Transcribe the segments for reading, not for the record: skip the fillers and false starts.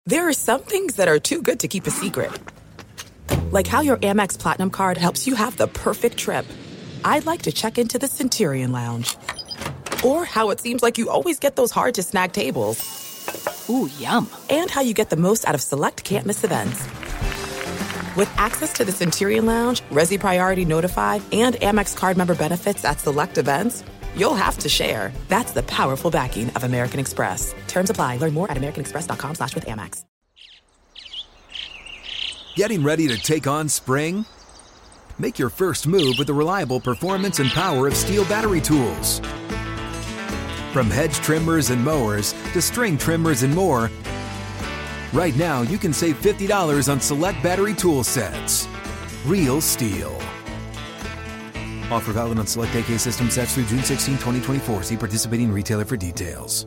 There are some things that are too good to keep a secret. Like how your Amex Platinum card helps you have the perfect trip. I'd like to check into the Centurion Lounge. Or how it seems like you always get those hard-to-snag tables. Ooh, yum. And how you get the most out of select can't-miss events. With access to the Centurion Lounge, Resi Priority Notified, and Amex card member benefits at select events, you'll have to share. That's the powerful backing of American Express. Terms apply. Learn more at americanexpress.com/withAmex. Getting ready to take on spring? Make your first move with the reliable performance and power of Steel battery tools. From hedge trimmers and mowers to string trimmers and more, right now you can save $50 on select battery tool sets. Real Steel. Offer valid on select AK system sets through June 16, 2024. See participating retailer for details.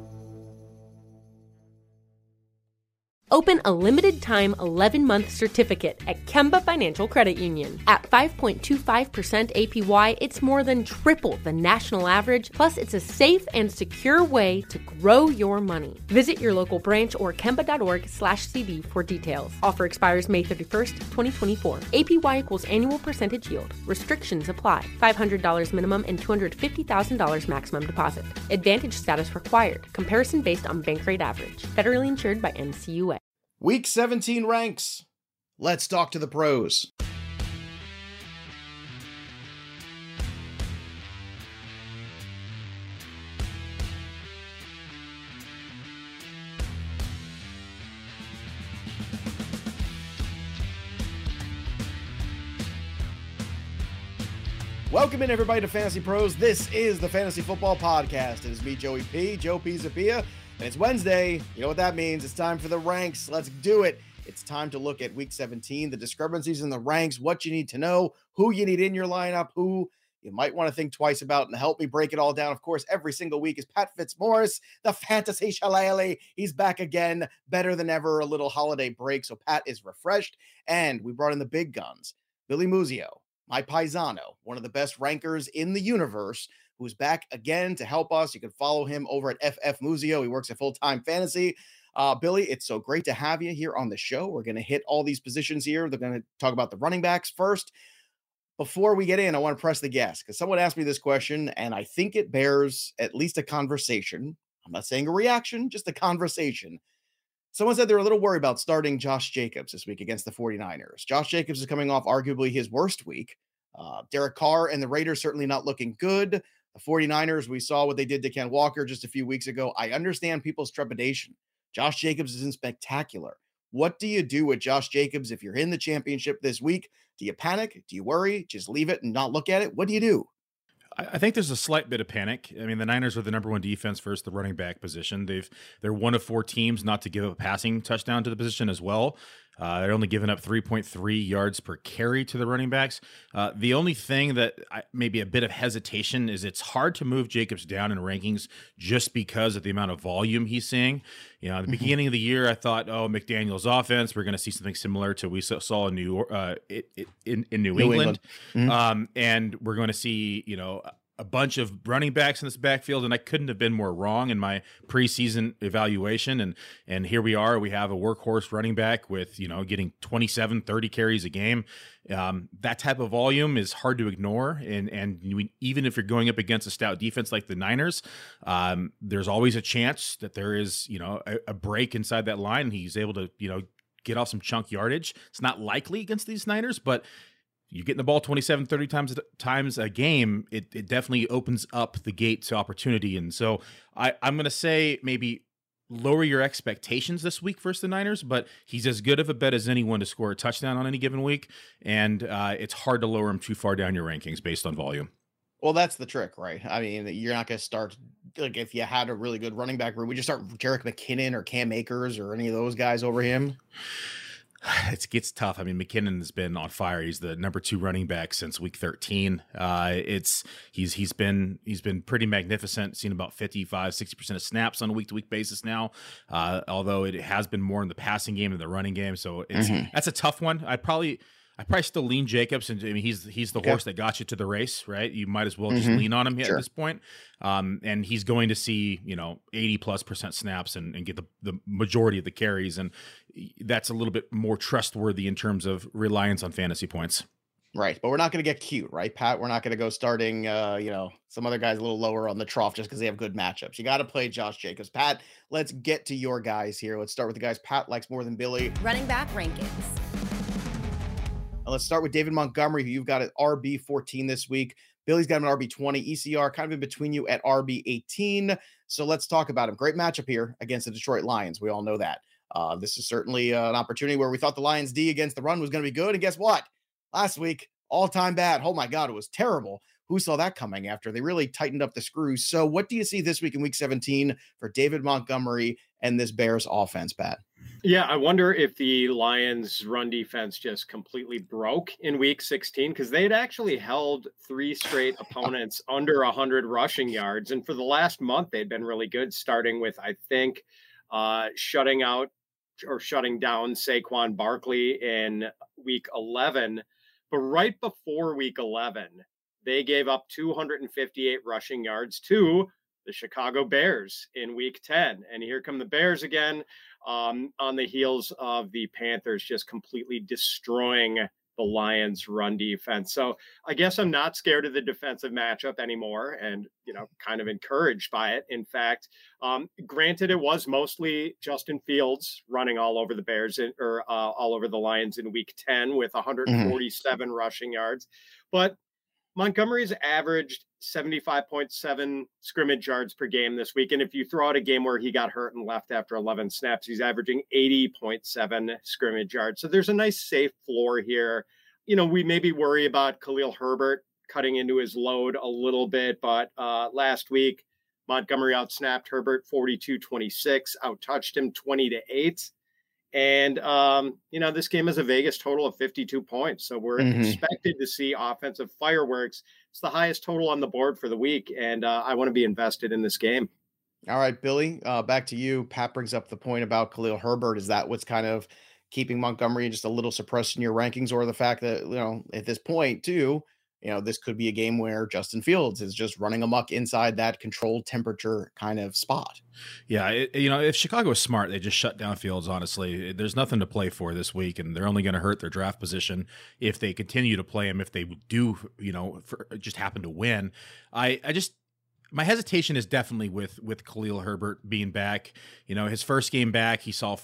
Open a limited-time 11-month certificate at Kemba Financial Credit Union. At 5.25% APY, it's more than triple the national average, plus it's a safe and secure way to grow your money. Visit your local branch or kemba.org/cd for details. Offer expires May 31st, 2024. APY equals annual percentage yield. Restrictions apply. $500 minimum and $250,000 maximum deposit. Advantage status required. Comparison based on bank rate average. Federally insured by NCUA. Week 17 ranks. Let's talk to the pros. Welcome in, everybody, to Fantasy Pros. This is the Fantasy Football Podcast. It is me, Joey P, Joe P. Zapia, and it's Wednesday. You know what that means. It's time for the ranks. Let's do it. It's time to look at Week 17, the discrepancies in the ranks, what you need to know, who you need in your lineup, who you might want to think twice about, and to help me break it all down, of course, every single week is Pat Fitzmaurice, the Fantasy Shillelagh. He's back again, better than ever, a little holiday break, so Pat is refreshed, and we brought in the big guns, Billy Muzio, my paisano, one of the best rankers in the universe, who's back again to help us. You can follow him over at FF Muzio. He works at Full Time Fantasy. Billy, it's so great to have you here on the show. We're going to hit all these positions here. They're going to talk about the running backs first. Before we get in, I want to press the gas because someone asked me this question, and I think it bears at least a conversation. I'm not saying a reaction, just a conversation. Someone said they're a little worried about starting Josh Jacobs this week against the 49ers. Josh Jacobs is coming off arguably his worst week. Derek Carr and the Raiders certainly not looking good. The 49ers, we saw what they did to Ken Walker just a few weeks ago. I understand people's trepidation. Josh Jacobs isn't spectacular. What do you do with Josh Jacobs if you're in the championship this week? Do you panic? Do you worry? Just leave it and not look at it? What do you do? I think there's a slight bit of panic. I mean, the Niners are the number one defense versus the running back position. They're one of four teams not to give up a passing touchdown to the position as well. They're only giving up 3.3 yards per carry to the running backs. The only thing that maybe a bit of hesitation is it's hard to move Jacobs down in rankings just because of the amount of volume he's seeing. You know, at the beginning of the year, I thought, McDaniel's offense, we're going to see something similar to we saw in New England. Mm-hmm. And we're going to see, a bunch of running backs in this backfield, and I couldn't have been more wrong in my preseason evaluation. And here we are. We have a workhorse running back with, getting 27, 30 carries a game. That type of volume is hard to ignore. And even if you're going up against a stout defense like the Niners, there's always a chance that there is, a break inside that line. And he's able to, get off some chunk yardage. It's not likely against these Niners, but you getting the ball 27, 30 times a game, it definitely opens up the gate to opportunity. And so I'm going to say maybe lower your expectations this week versus the Niners, but he's as good of a bet as anyone to score a touchdown on any given week. And it's hard to lower him too far down your rankings based on volume. Well, that's the trick, right? I mean, you're not going to start, like, if you had a really good running back room, would you start Jerick McKinnon or Cam Akers or any of those guys over him? It gets tough. I mean, McKinnon has been on fire. He's the number 2 running back since week 13. He's been pretty magnificent. Seen about 55-60% of snaps on a week-to-week basis now. Although it has been more in the passing game than the running game. So that's a tough one. I'd probably I probably still lean Jacobs, and I mean he's the horse that got you to the race, right? You might as well just lean on him at this point. And he's going to see 80+% snaps and get the majority of the carries, and that's a little bit more trustworthy in terms of reliance on fantasy points. Right. But we're not going to get cute, right, Pat? We're not going to go starting, some other guys a little lower on the trough just because they have good matchups. You got to play Josh Jacobs. Pat, let's get to your guys here. Let's start with the guys Pat likes more than Billy. Running back rankings. Let's start with David Montgomery, who you've got at RB 14 this week. Billy's got him at RB 20. ECR kind of in between you at RB 18. So let's talk about him. Great matchup here against the Detroit Lions. We all know that. This is certainly an opportunity where we thought the Lions D against the run was going to be good. And guess what? Last week, all-time bad. Oh my God, it was terrible. Who saw that coming after they really tightened up the screws? So what do you see this week in week 17 for David Montgomery and this Bears offense, Pat? Yeah, I wonder if the Lions run defense just completely broke in week 16, because they'd actually held 3 straight opponents under 100 rushing yards. And for the last month, they'd been really good, starting with, I think, shutting down Saquon Barkley in week 11. But right before week 11, they gave up 258 rushing yards to the Chicago Bears in week 10. And here come the Bears again, on the heels of the Panthers just completely destroying the Lions run defense. So I guess I'm not scared of the defensive matchup anymore, and, kind of encouraged by it. In fact, granted, it was mostly Justin Fields running all over the Bears all over the Lions in week 10 with 147 rushing yards, but Montgomery's averaged 75.7 scrimmage yards per game this week. And if you throw out a game where he got hurt and left after 11 snaps, he's averaging 80.7 scrimmage yards. So there's a nice safe floor here. We maybe worry about Khalil Herbert cutting into his load a little bit, but last week, Montgomery outsnapped Herbert 42-26, outtouched him 20-8. And, this game is a Vegas total of 52 points. So we're expected to see offensive fireworks. It's the highest total on the board for the week. And I want to be invested in this game. All right, Billy, back to you. Pat brings up the point about Khalil Herbert. Is that what's kind of keeping Montgomery just a little suppressed in your rankings, or the fact that, at this point too, this could be a game where Justin Fields is just running amok inside that controlled temperature kind of spot? Yeah, if Chicago is smart, they just shut down Fields, honestly. There's nothing to play for this week, and they're only going to hurt their draft position if they continue to play him, if they do, just happen to win. My hesitation is definitely with Khalil Herbert being back. His first game back, he saw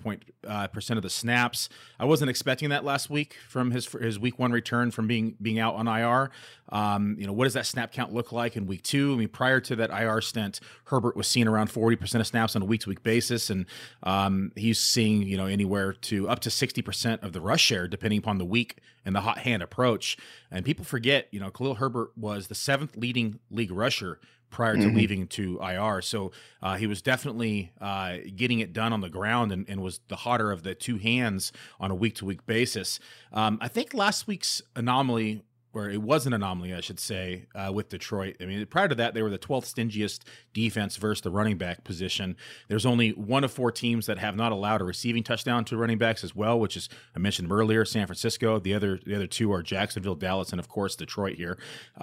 41% of the snaps. I wasn't expecting that last week from his week 1 return from being out on IR. What does that snap count look like in week 2? I mean, prior to that IR stint, Herbert was seeing around 40% of snaps on a week-to-week basis, and he's seeing anywhere to up to 60% of the rush share, depending upon the week and the hot hand approach. And people forget, Khalil Herbert was the 7th leading league rusher prior to leaving to IR. So he was definitely getting it done on the ground and was the hotter of the two hands on a week-to-week basis. I think last week's anomaly, or it was an anomaly, I should say, with Detroit. I mean, prior to that, they were the 12th stingiest defense versus the running back position. There's only 1 of 4 teams that have not allowed a receiving touchdown to running backs as well, which is, I mentioned earlier, San Francisco. The other 2 are Jacksonville, Dallas, and of course Detroit here.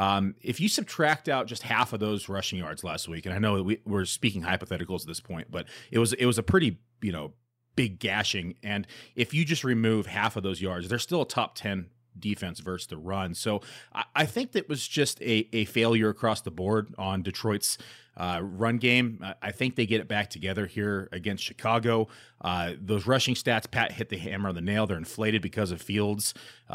If you subtract out just half of those rushing yards last week, and I know that we're speaking hypotheticals at this point, but it was a pretty, big gashing. And if you just remove half of those yards, they're still a top 10 defense versus the run. So I think that was just a failure across the board on Detroit's run game. I think they get it back together here against Chicago. Those rushing stats, Pat hit the hammer on the nail. They're inflated because of Fields.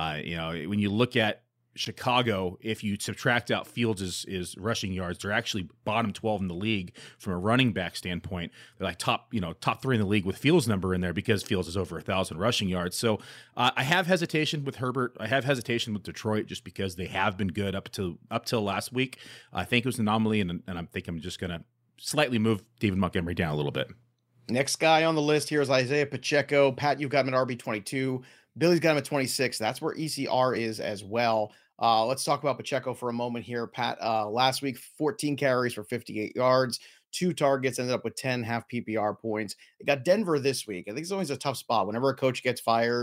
When you look at Chicago, if you subtract out Fields' rushing yards, they're actually bottom 12 in the league from a running back standpoint. They're like top 3 in the league with Fields' number in there because Fields is over 1,000 rushing yards. So I have hesitation with Herbert. I have hesitation with Detroit just because they have been good up till last week. I think it was an anomaly, and I think I'm just going to slightly move David Montgomery down a little bit. Next guy on the list here is Isaiah Pacheco. Pat, you've got him at RB 22. Billy's got him at 26. That's where ECR is as well. Let's talk about Pacheco for a moment here. Pat, last week, 14 carries for 58 yards, 2 targets, ended up with 10 half PPR points. They got Denver this week. I think it's always a tough spot. Whenever a coach gets fired,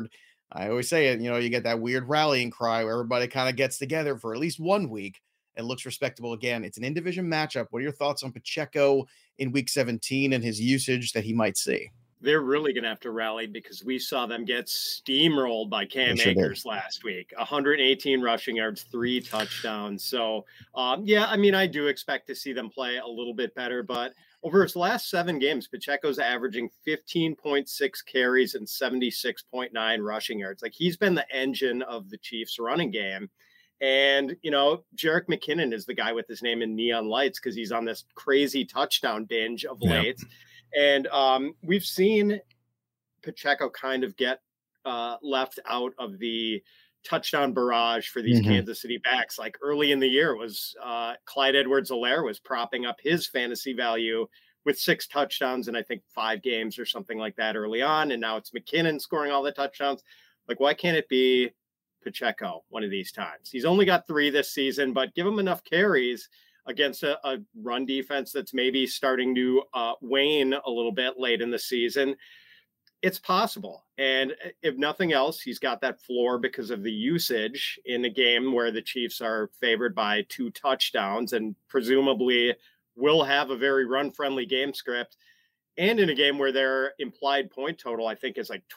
I always say it, you get that weird rallying cry where everybody kind of gets together for at least 1 week and looks respectable again. It's an in-division matchup. What are your thoughts on Pacheco in week 17 and his usage that he might see? They're really going to have to rally because we saw them get steamrolled by Cam Akers last week. 118 rushing yards, 3 touchdowns. So, I do expect to see them play a little bit better. But over his last 7 games, Pacheco's averaging 15.6 carries and 76.9 rushing yards. Like, he's been the engine of the Chiefs running game. And, Jerick McKinnon is the guy with his name in neon lights because he's on this crazy touchdown binge of late. And we've seen Pacheco kind of get left out of the touchdown barrage for these Kansas City backs. Like early in the year was Clyde Edwards-Helaire was propping up his fantasy value with 6 touchdowns in I think 5 games or something like that early on. And now it's McKinnon scoring all the touchdowns. Like, why can't it be Pacheco one of these times? He's only got 3 this season, but give him enough carries against a run defense that's maybe starting to wane a little bit late in the season. It's possible. And if nothing else, he's got that floor because of the usage in a game where the Chiefs are favored by 2 touchdowns and presumably will have a very run-friendly game script. And in a game where their implied point total, I think, is like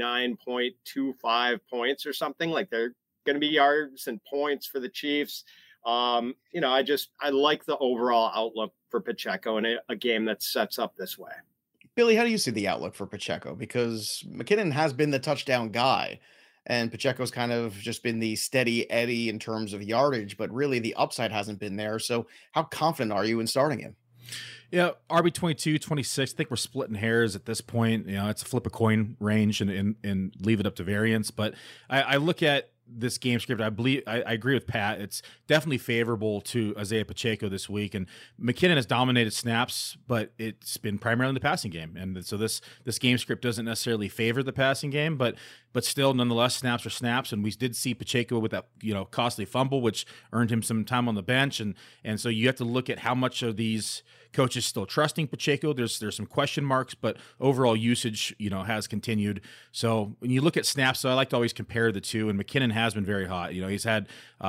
29.25 points or something. Like, they're going to be yards and points for the Chiefs. I like the overall outlook for Pacheco in a game that sets up this way. Billy, how do you see the outlook for Pacheco? Because McKinnon has been the touchdown guy, and Pacheco's kind of just been the steady Eddie in terms of yardage, but really the upside hasn't been there. So how confident are you in starting him? Yeah, RB 22, 26. I think we're splitting hairs at this point. It's a flip a coin range and leave it up to variance. But I look at this game script. I agree with Pat. It's definitely favorable to Isaiah Pacheco this week, and McKinnon has dominated snaps, but it's been primarily in the passing game, and so this game script doesn't necessarily favor the passing game, but still, nonetheless, snaps are snaps, and we did see Pacheco with that costly fumble, which earned him some time on the bench, and so you have to look at how much of these coaches still trusting Pacheco. There's some question marks, but overall usage has continued. So when you look at snaps, so I like to always compare the two, and McKinnon has been very hot. He's had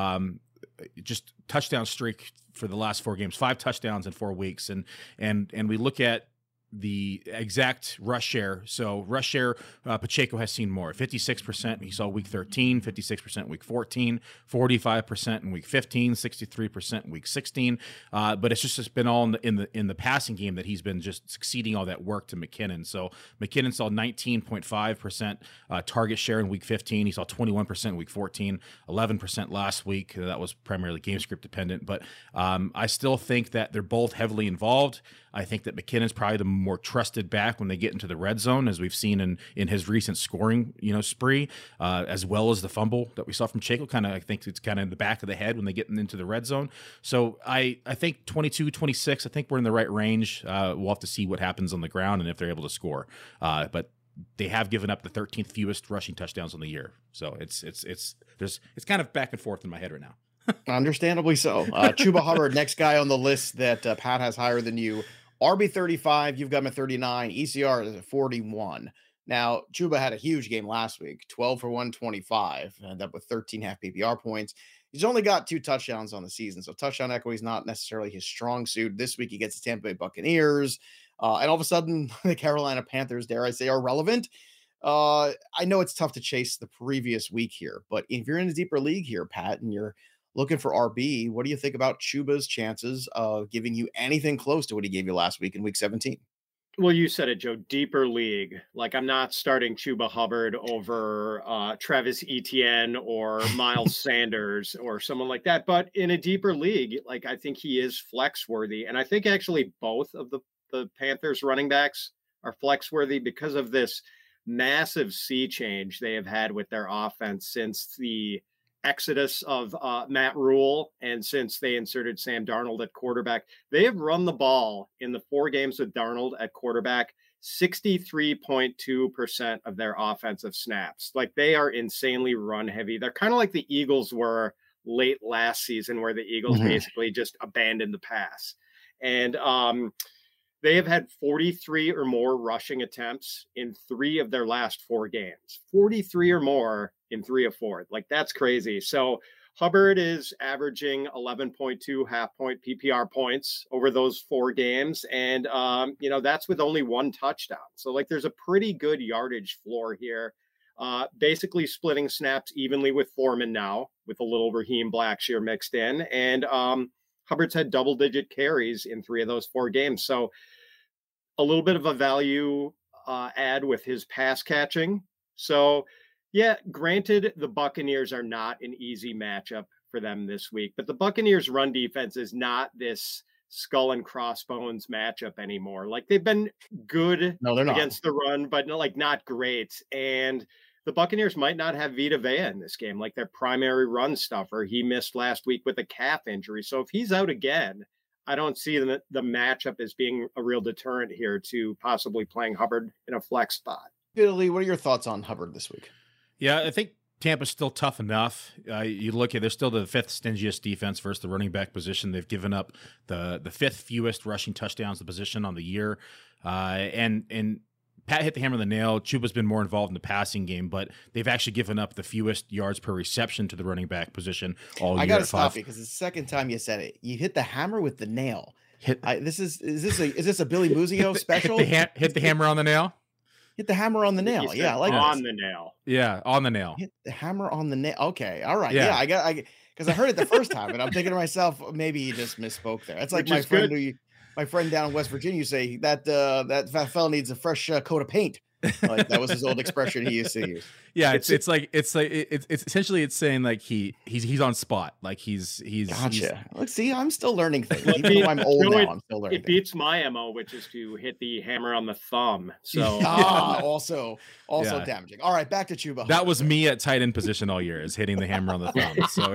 just touchdown streak for the last 4 games, 5 touchdowns in 4 weeks, and we look at the exact rush share. So rush share, Pacheco has seen more. 56% he saw week 13, 56% week 14, 45% in week 15, 63% in week 16. But it's been all in the passing game that he's been just succeeding all that work to McKinnon. So McKinnon saw 19.5% target share in week 15. He saw 21% in week 14, 11% last week. That was primarily game script dependent. But I still think that they're both heavily involved. I think that McKinnon's probably the more trusted back when they get into the red zone, as we've seen in his recent scoring, spree, as well as the fumble that we saw from Pacheco. I think it's kind of in the back of the head when they get into the red zone. So I think 22, 26, I think we're in the right range. We'll have to see what happens on the ground and if they're able to score. But they have given up the 13th fewest rushing touchdowns on the year. So it's kind of back and forth in my head right now. Understandably so. Chuba Hubbard, next guy on the list that Pat has higher than you. RB 35, you've got him at 39. ECR is at 41. Now, Chuba had a huge game last week, 12 for 125, ended up with 13 half PPR points. He's only got 2 touchdowns on the season, so touchdown equity is not necessarily his strong suit. This week he gets the Tampa Bay Buccaneers, and all of a sudden the Carolina Panthers, dare I say, are relevant. I know it's tough to chase the previous week here, but if you're in a deeper league here, Pat, and you're looking for RB, what do you think about Chuba's chances of giving you anything close to what he gave you last week in week 17? Well, you said it, Joe, deeper league. Like, I'm not starting Chuba Hubbard over Travis Etienne or Miles Sanders or someone like that. But in a deeper league, like, I think he is flex worthy. And I think actually both of the Panthers running backs are flex worthy because of this massive sea change they have had with their offense since the exodus of Matt Rule and since they inserted Sam Darnold at quarterback. They have run the ball in the 4 games with Darnold at quarterback 63.2% of their offensive snaps. Like, they are insanely run heavy. They're kind of like the Eagles were late last season, where the Eagles basically just abandoned the pass. And They have had 43 or more rushing attempts in 3 of their last 4 games. 43 or more in 3 of 4. Like, that's crazy. So Hubbard is averaging 11.2 half-point PPR points over those 4 games. And, that's with only 1 touchdown. So, there's a pretty good yardage floor here. Basically splitting snaps evenly with Foreman now, with a little Raheem Blackshear mixed in. And Hubbard's had double-digit carries in 3 of those 4 games. So a little bit of a value add with his pass catching. So, yeah, granted, the Buccaneers are not an easy matchup for them this week, but the Buccaneers' run defense is not this skull and crossbones matchup anymore. They've been good against the run, but not great. And the Buccaneers might not have Vita Vea in this game, their primary run stuffer. He missed last week with a calf injury. So if he's out again, I don't see the matchup as being a real deterrent here to possibly playing Hubbard in a flex spot. Billy, what are your thoughts on Hubbard this week? Yeah, I think Tampa's still tough enough. You look at, they're still the 5th stingiest defense versus the running back position. They've given up the 5th fewest rushing touchdowns the position on the year. And Pat hit the hammer on the nail. Chuba's been more involved in the passing game, but they've actually given up the fewest yards per reception to the running back position all year. I got to stop you because it's the second time you said it. You hit the hammer with the nail. Is this a Billy Muzio special? Hit the hammer on the nail. Hit the hammer on the nail. Yeah, I like on the nail. Yeah, on the nail. Hit the hammer on the nail. Okay, all right. Yeah, I because I heard it the first time, and I'm thinking to myself, maybe you just misspoke there. That's like my friend down in West Virginia say that fella needs a fresh coat of paint. That was his old expression he used to use. Yeah, it's essentially it's saying he's on spot. He's gotcha. Let's see, I'm still learning things. Even though I'm old now, I'm still learning. It beats my MO, which is to hit the hammer on the thumb. So also damaging. All right, back to Chuba. That was me at tight end position all year, is hitting the hammer on the thumb. So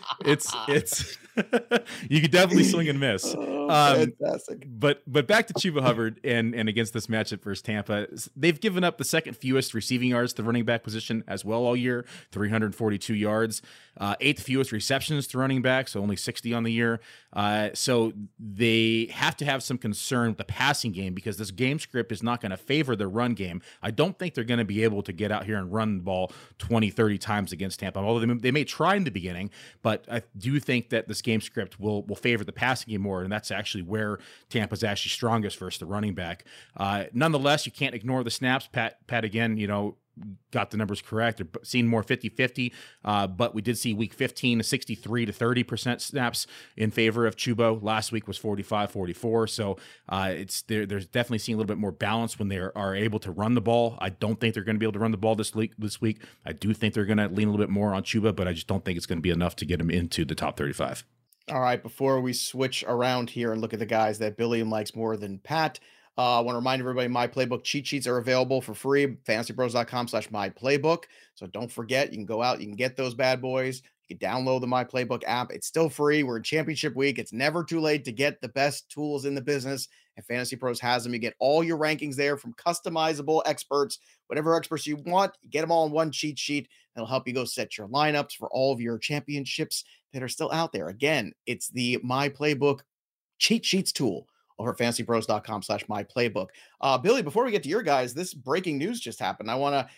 it's you could definitely swing and miss. Fantastic. But back to Chuba Hubbard and against this matchup versus Tampa, they've given up the 2nd fewest receiving yards to the running back position as well all year, 342 yards, 8th fewest receptions to running back, so only 60 on the year. So they have to have some concern with the passing game because this game script is not going to favor their run game. I don't think they're going to be able to get out here and run the ball 20, 30 times against Tampa, although they may try in the beginning, but I do think that this game script will favor the passing game more, and that's actually where Tampa's actually strongest versus the running back. Nonetheless, you can't ignore the snaps. Pat again, got the numbers correct. They're seeing more 50-50, but we did see week 15, 63 to 30% snaps in favor of Chuba. Last week was 45-44. So there's definitely seeing a little bit more balance when they are able to run the ball. I don't think they're going to be able to run the ball this week. I do think they're going to lean a little bit more on Chuba, but I just don't think it's going to be enough to get him into the top 35. All right, before we switch around here and look at the guys that Billy likes more than Pat, I want to remind everybody, My Playbook cheat sheets are available for free, fantasypros.com/myplaybook. So don't forget, you can go out, you can get those bad boys. You can download the My Playbook app. It's still free. We're in championship week. It's never too late to get the best tools in the business, and Fantasy Pros has them. You get all your rankings there from customizable experts, whatever experts you want. You get them all in one cheat sheet. That'll help you go set your lineups for all of your championships that are still out there. Again, it's the My Playbook cheat sheets tool over at fantasypros.com/myplaybook. Billy, before we get to your guys, this breaking news just happened. I want to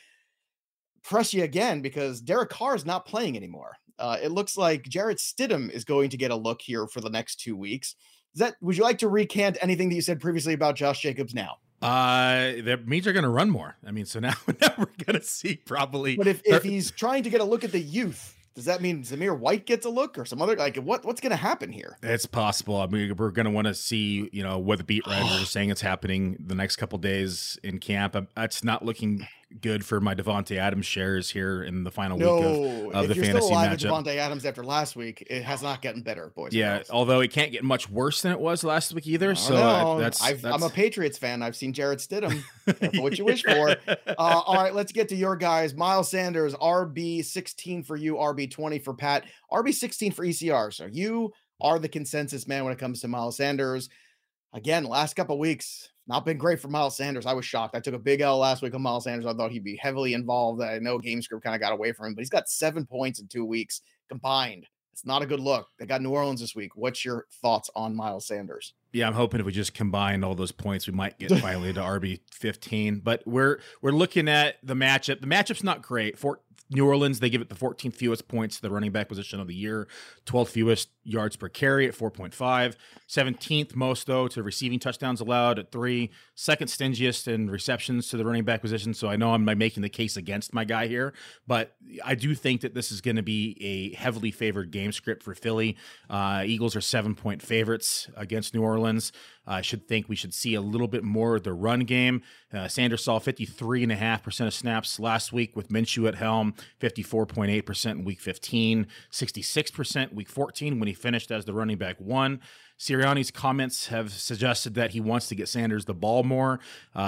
press you again because Derek Carr is not playing anymore. It looks like Jarrett Stidham is going to get a look here for the next 2 weeks. Would you like to recant anything that you said previously about Josh Jacobs now? That means they're going to run more. I mean, so now we're going to see probably. But if he's trying to get a look at the youth, does that mean Zamir White gets a look or some other, what's going to happen here? It's possible. I mean, we're going to want to see, what the beat writers are saying it's happening the next couple days in camp. It's not looking good for my Devontae Adams shares here in the final week of the fantasy matchup. If you're still alive with Devontae Adams after last week, it has not gotten better, boys. Yeah, although it can't get much worse than it was last week either. I'm a Patriots fan. I've seen Jarrett Stidham. Careful what you wish for. All right, let's get to your guys. Miles Sanders, RB16 for you, RB20 for Pat, RB16 for ECR. So you are the consensus man when it comes to Miles Sanders. Again, last couple of weeks, not been great for Miles Sanders. I was shocked. I took a big L last week on Miles Sanders. I thought he'd be heavily involved. I know game script kind of got away from him, but he's got 7 points in 2 weeks combined. It's not a good look. They got New Orleans this week. What's your thoughts on Miles Sanders? Yeah, I'm hoping if we just combine all those points, we might get finally to RB 15. But we're looking at the matchup. The matchup's not great. For New Orleans, they give it the 14th fewest points to the running back position of the year, 12th fewest yards per carry at 4.5, 17th most though to receiving touchdowns allowed at 3, second stingiest in receptions to the running back position. So I know I'm making the case against my guy here, but I do think that this is going to be a heavily favored game script for Philly. Eagles are 7-point favorites against New Orleans. I should think we should see a little bit more of the run game. Sanders saw 53.5% of snaps last week with Minshew at helm, 54.8% in week 15, 66% week 14 when he finished as the running back 1. Sirianni's comments have suggested that he wants to get Sanders the ball more.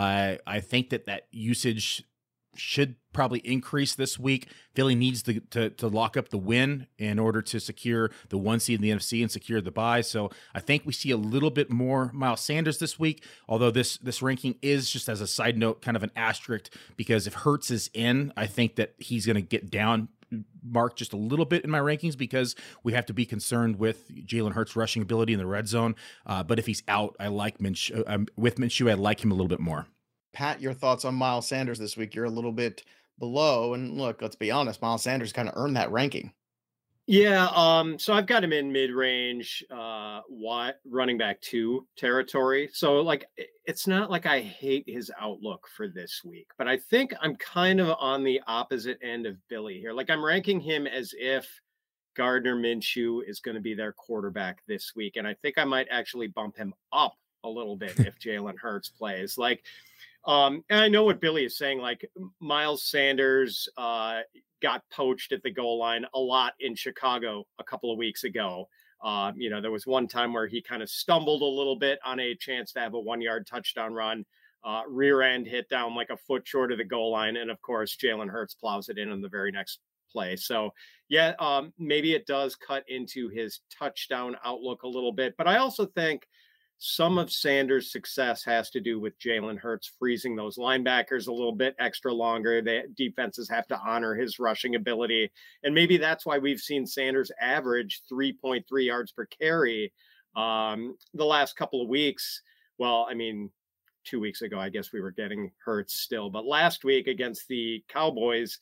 I think that usage should probably increase this week. Philly needs to lock up the win in order to secure the 1 seed in the NFC and secure the bye. So I think we see a little bit more Miles Sanders this week, although this ranking is, just as a side note, kind of an asterisk, because if Hurts is in, I think that he's going to get down mark just a little bit in my rankings because we have to be concerned with Jalen Hurts' rushing ability in the red zone. But if he's out, I like Minshew. With Minshew, I like him a little bit more. Pat, your thoughts on Miles Sanders this week? You're a little bit below, and look, let's be honest, Miles Sanders kind of earned that ranking. Yeah, so I've got him in mid-range running back 2 territory. So like it's not like I hate his outlook for this week, but I think I'm kind of on the opposite end of Billy here. Like I'm ranking him as if Gardner Minshew is going to be their quarterback this week, and I think I might actually bump him up a little bit if Jalen Hurts plays. Like and I know what Billy is saying, like Miles Sanders got poached at the goal line a lot in Chicago a couple of weeks ago. There was one time where he kind of stumbled a little bit on a chance to have a 1-yard touchdown run, rear end hit down like a foot short of the goal line. And of course, Jalen Hurts plows it in the very next play. So yeah, maybe it does cut into his touchdown outlook a little bit, but I also think some of Sanders' success has to do with Jalen Hurts freezing those linebackers a little bit extra longer. The defenses have to honor his rushing ability. And maybe that's why we've seen Sanders average 3.3 yards per carry the last couple of weeks. Well, I mean, 2 weeks ago, I guess we were getting Hurts still. But last week against the Cowboys,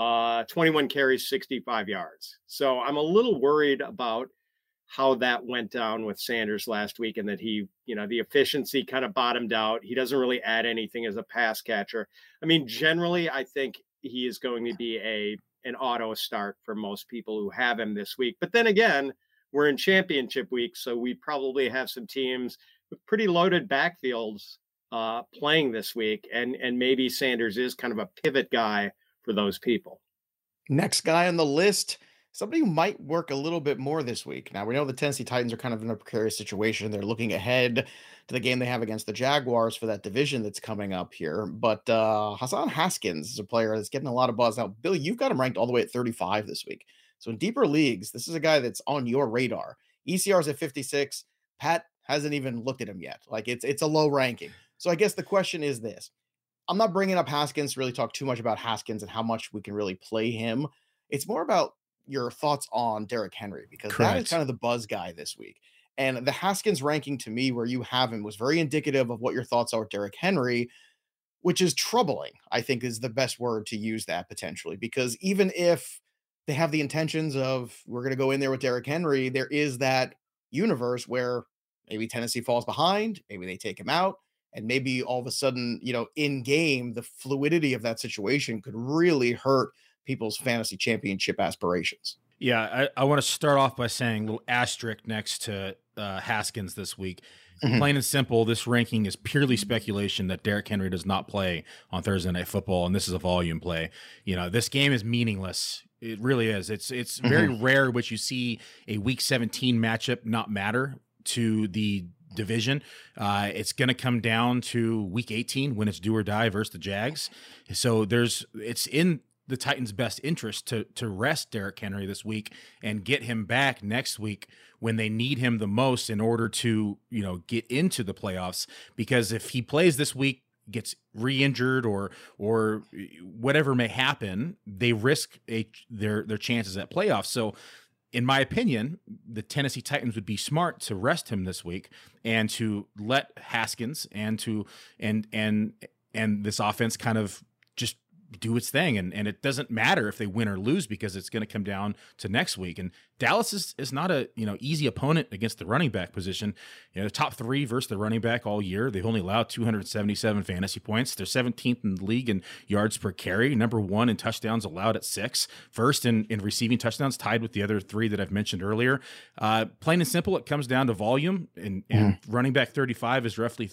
21 carries, 65 yards. So I'm a little worried about how that went down with Sanders last week, and that he, the efficiency kind of bottomed out. He doesn't really add anything as a pass catcher. I mean, generally, I think he is going to be an auto start for most people who have him this week. But then again, we're in championship week, so we probably have some teams with pretty loaded backfields playing this week, and maybe Sanders is kind of a pivot guy for those people. Next guy on the list, somebody who might work a little bit more this week. Now, we know the Tennessee Titans are kind of in a precarious situation. They're looking ahead to the game they have against the Jaguars for that division that's coming up here. But Hassan Haskins is a player that's getting a lot of buzz. Now, Billy, you've got him ranked all the way at 35 this week. So in deeper leagues, this is a guy that's on your radar. ECR's at 56. Pat hasn't even looked at him yet. Like it's a low ranking. So I guess the question is this. I'm not bringing up Haskins to really talk too much about Haskins and how much we can really play him. It's more about your thoughts on Derrick Henry, because that is kind of the buzz guy this week. And the Haskins ranking to me, where you have him, was very indicative of what your thoughts are with Derrick Henry, which is troubling, I think is the best word to use that potentially, because even if they have the intentions of, we're going to go in there with Derrick Henry, there is that universe where maybe Tennessee falls behind, maybe they take him out, and maybe all of a sudden, in game, the fluidity of that situation could really hurt people's fantasy championship aspirations. Yeah, I want to start off by saying a little asterisk next to Haskins this week. Mm-hmm. Plain and simple, this ranking is purely speculation that Derrick Henry does not play on Thursday Night Football, and this is a volume play. This game is meaningless. It really is. It's very rare which you see a Week 17 matchup not matter to the division. It's going to come down to Week 18 when it's do or die versus the Jags. So it's in the Titans' best interest to rest Derrick Henry this week and get him back next week when they need him the most in order to, get into the playoffs. Because if he plays this week, gets re-injured or whatever may happen, they risk their chances at playoffs. So in my opinion, the Tennessee Titans would be smart to rest him this week and to let Haskins and this offense kind of just do its thing. And it doesn't matter if they win or lose because it's going to come down to next week. And Dallas is not a, easy opponent against the running back position. The top 3 versus the running back all year. They've only allowed 277 fantasy points. They're 17th in the league in yards per carry, number 1 in touchdowns allowed at 6, first in receiving touchdowns, tied with the other 3 that I've mentioned earlier. Plain and simple, it comes down to volume, and running back 35 is roughly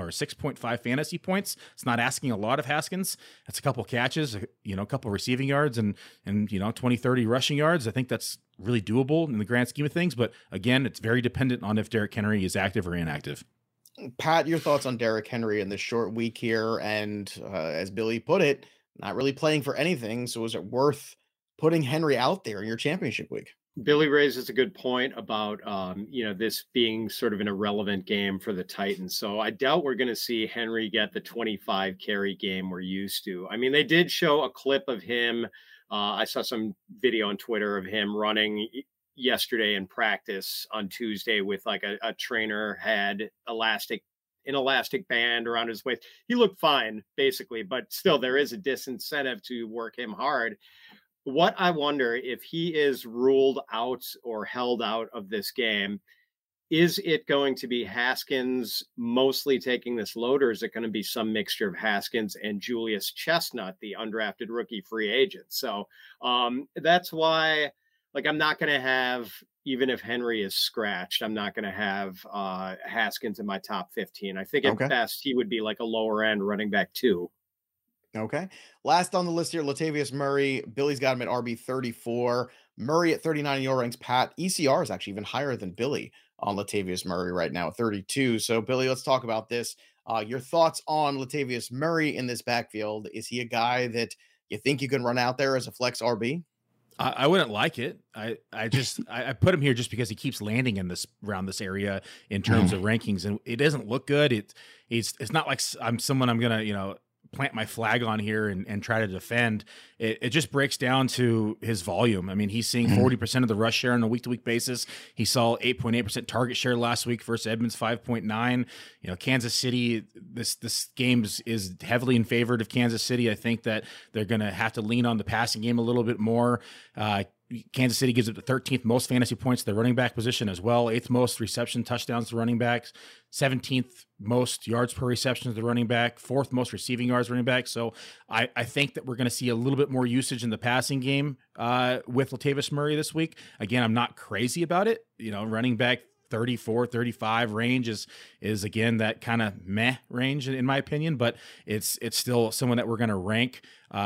6.5 fantasy points. It's not asking a lot of Haskins. That's a couple catches, a couple receiving yards and 20, 30 rushing yards. I think that's really doable in the grand scheme of things. But again, it's very dependent on if Derrick Henry is active or inactive. Pat, your thoughts on Derrick Henry in this short week here? And as Billy put it, not really playing for anything. So is it worth putting Henry out there in your championship week? Billy raises a good point about, this being sort of an irrelevant game for the Titans. So I doubt we're going to see Henry get the 25 carry game we're used to. I mean, they did show a clip of him. I saw some video on Twitter of him running yesterday in practice on Tuesday with like a trainer had an elastic band around his waist. He looked fine, basically, but still there is a disincentive to work him hard. What I wonder, if he is ruled out or held out of this game, is it going to be Haskins mostly taking this load, or is it going to be some mixture of Haskins and Julius Chestnut, the undrafted rookie free agent? So that's why, I'm not going to have, even if Henry is scratched, I'm not going to have Haskins in my top 15. I think at best he would be like a lower end running back 2. Okay. Last on the list here, Latavius Murray. Billy's got him at RB 34. Murray at 39 in your ranks. Pat, ECR is actually even higher than Billy on Latavius Murray right now at 32. So, Billy, let's talk about this. Your thoughts on Latavius Murray in this backfield. Is he a guy that you think you can run out there as a flex RB? I wouldn't like it. I put him here just because he keeps landing around this area in terms of rankings, and it doesn't look good. It's not like I'm gonna plant my flag on here and try to defend. It just breaks down to his volume. I mean, he's seeing 40% of the rush share on a week-to-week basis. He saw 8.8% target share last week versus Edmonds 5.9. Kansas City, this game is heavily in favor of Kansas City. I think that they're going to have to lean on the passing game a little bit more. Kansas City gives it the 13th most fantasy points to the running back position as well, 8th most reception touchdowns to running backs, 17th most yards per reception to the running back, 4th most receiving yards running back. So I think that we're going to see a little bit more usage in the passing game with Latavius Murray this week. Again, I'm not crazy about it. Running back 34, 35 range is again that kind of meh range in my opinion, but it's still someone that we're going to rank.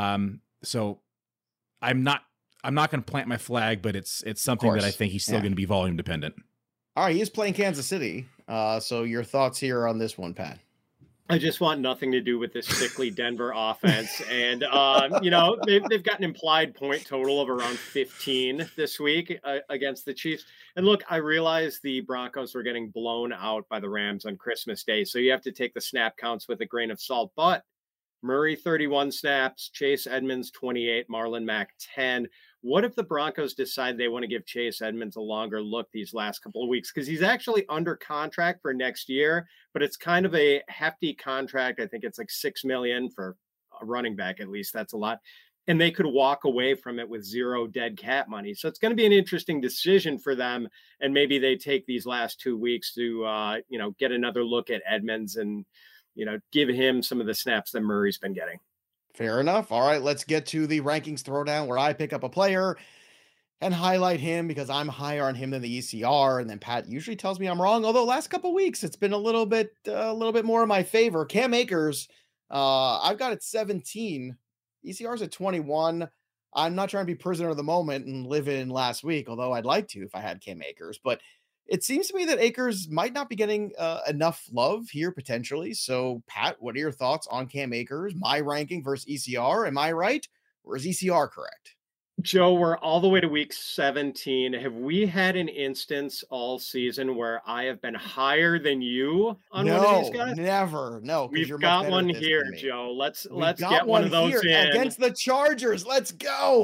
So I'm not going to plant my flag, but it's something that I think he's still going to be volume dependent. All right, he is playing Kansas City. So your thoughts here on this one, Pat? I just want nothing to do with this sickly Denver offense. And, they've got an implied point total of around 15 this week against the Chiefs. And look, I realize the Broncos were getting blown out by the Rams on Christmas Day, so you have to take the snap counts with a grain of salt. But Murray, 31 snaps, Chase Edmonds, 28, Marlon Mack, 10. What if the Broncos decide they want to give Chase Edmonds a longer look these last couple of weeks? Because he's actually under contract for next year, but it's kind of a hefty contract. I think it's like $6 million for a running back, at least. That's a lot. And they could walk away from it with zero dead cap money. So it's going to be an interesting decision for them. And maybe they take these last 2 weeks to, get another look at Edmonds and, give him some of the snaps that Murray's been getting. Fair enough. All right, let's get to the rankings throwdown where I pick up a player and highlight him because I'm higher on him than the ECR. And then Pat usually tells me I'm wrong. Although last couple of weeks, it's been a little bit more in my favor. Cam Akers, I've got it 17. ECR's at 21. I'm not trying to be prisoner of the moment and live in last week, although I'd like to if I had Cam Akers. But it seems to me that Akers might not be getting enough love here potentially. So, Pat, what are your thoughts on Cam Akers? My ranking versus ECR. Am I right? Or is ECR correct? Joe, we're all the way to week 17. Have we had an instance all season where I have been higher than you on one of these guys? Never. No, we've got one here, Joe. Let's get one of those in against the Chargers. Let's go.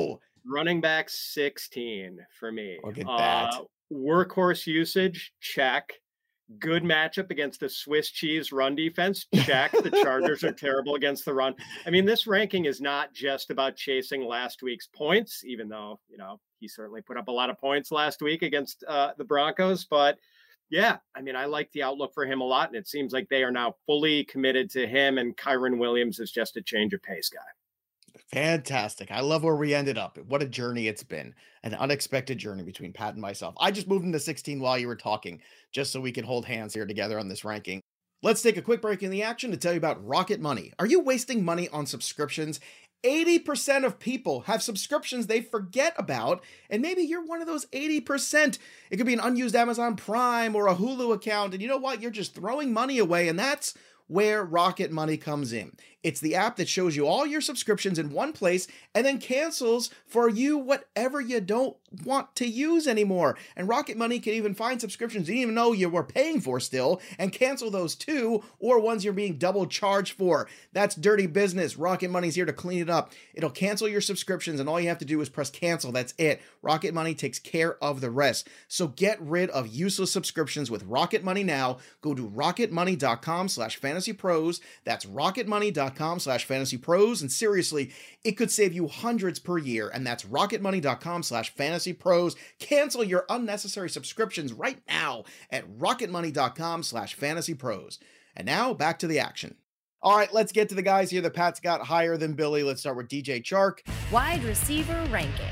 Running back 16 for me. Look at that. Workhorse usage, check. Good matchup against the Swiss cheese run defense, check. The Chargers are terrible against the run. I mean, this ranking is not just about chasing last week's points, even though, he certainly put up a lot of points last week against the Broncos. But yeah, I mean, I like the outlook for him a lot. And it seems like they are now fully committed to him. And Kyren Williams is just a change of pace guy. Fantastic. I love where we ended up. What a journey it's been. An unexpected journey between Pat and myself. I just moved into 16 while you were talking, just so we can hold hands here together on this ranking. Let's take a quick break in the action to tell you about Rocket Money. Are you wasting money on subscriptions? 80% of people have subscriptions they forget about, and maybe you're one of those 80%. It could be an unused Amazon Prime or a Hulu account, and you know what? You're just throwing money away, and that's where Rocket Money comes in. It's the app that shows you all your subscriptions in one place and then cancels for you whatever you don't want to use anymore. And Rocket Money can even find subscriptions you didn't even know you were paying for still and cancel those too, or ones you're being double charged for. That's dirty business. Rocket Money's here to clean it up. It'll cancel your subscriptions and all you have to do is press cancel. That's it. Rocket Money takes care of the rest. So get rid of useless subscriptions with Rocket Money now. Go to rocketmoney.com/fantasypros. That's rocketmoney.com/fantasypros. And seriously, it could save you hundreds per year. And that's rocketmoney.com/fantasypros. Cancel your unnecessary subscriptions right now at rocketmoney.com/fantasypros. And now back to the action. All right, let's get to the guys here that Pat's got higher than Billy. Let's start with DJ Chark. Wide receiver rankings.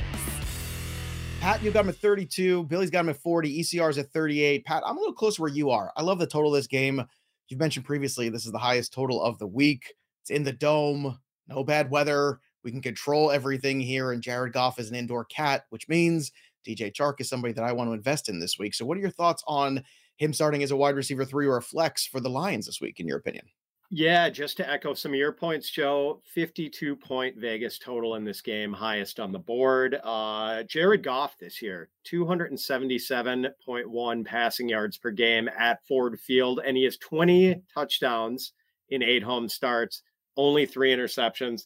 Pat, you got him at 32. Billy's got him at 40. ECR's at 38. Pat, I'm a little closer where you are. I love the total of this game. You've mentioned previously, this is the highest total of the week. It's in the dome. No bad weather. We can control everything here. And Jared Goff is an indoor cat, which means DJ Chark is somebody that I want to invest in this week. So what are your thoughts on him starting as a wide receiver 3 or a flex for the Lions this week, in your opinion? Yeah, just to echo some of your points, Joe, 52-point Vegas total in this game, highest on the board. Jared Goff this year, 277.1 passing yards per game at Ford Field, and he has 20 touchdowns in 8 home starts, only 3 interceptions.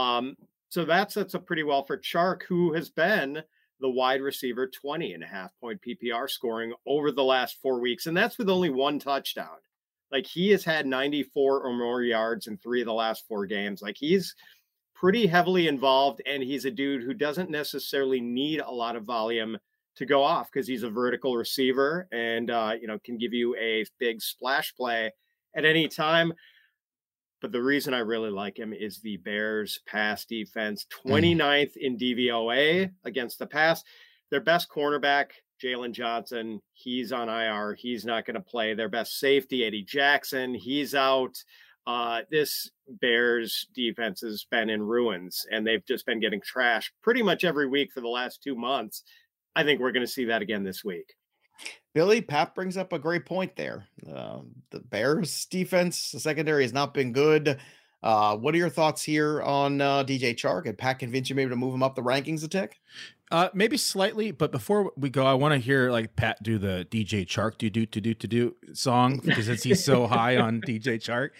So that sets up pretty well for Chark, who has been the wide receiver 20.5-point PPR scoring over the last 4 weeks, and that's with only 1 touchdown. Like, he has had 94 or more yards in 3 of the last 4 games. Like, he's pretty heavily involved, and he's a dude who doesn't necessarily need a lot of volume to go off because he's a vertical receiver and, can give you a big splash play at any time. But the reason I really like him is the Bears pass defense, 29th in DVOA against the pass. Their best cornerback, Jalen Johnson, he's on IR. He's not going to play. Their best safety, Eddie Jackson, he's out. This Bears defense has been in ruins, and they've just been getting trashed pretty much every week for the last 2 months. I think we're going to see that again this week. Billy, Pat brings up a great point there. The Bears defense, the secondary has not been good. What are your thoughts here on DJ Chark? Did Pat convince you maybe to move him up the rankings a tick? Maybe slightly, but before we go, I want to hear like Pat do the DJ Chark do song because he's so high on DJ Chark.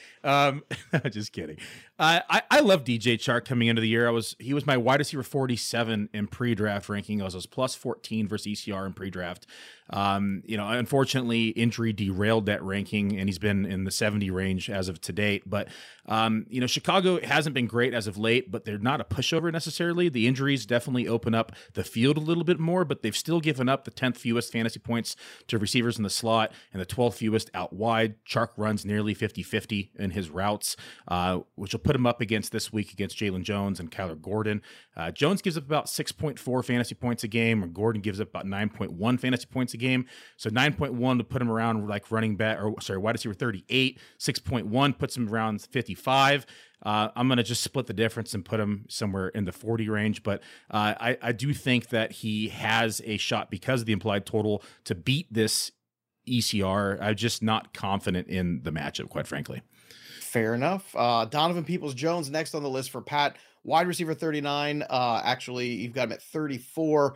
Just kidding. I love DJ Chark coming into the year. He was my wide receiver 47 in pre-draft ranking. I was plus 14 versus ECR in pre-draft. Unfortunately, injury derailed that ranking, and he's been in the 70 range as of to date. But Chicago hasn't been great as of late, but they're not a pushover necessarily. The injuries definitely open up the field a little bit more, but they've still given up the 10th fewest fantasy points to receivers in the slot and the 12th fewest out wide. Chark runs nearly 50-50 in his routes, which will put him up against this week against Jalen Jones and Kyler Gordon. Jones gives up about 6.4 fantasy points a game, and Gordon gives up about 9.1 fantasy points a game. So 9.1 to put him around like wide receiver 38. 6.1 puts him around 55. I'm going to just split the difference and put him somewhere in the 40 range. But I do think that he has a shot because of the implied total to beat this ECR. I'm just not confident in the matchup, quite frankly. Fair enough. Donovan Peoples-Jones next on the list for Pat. Wide receiver 39. Actually, you've got him at 34.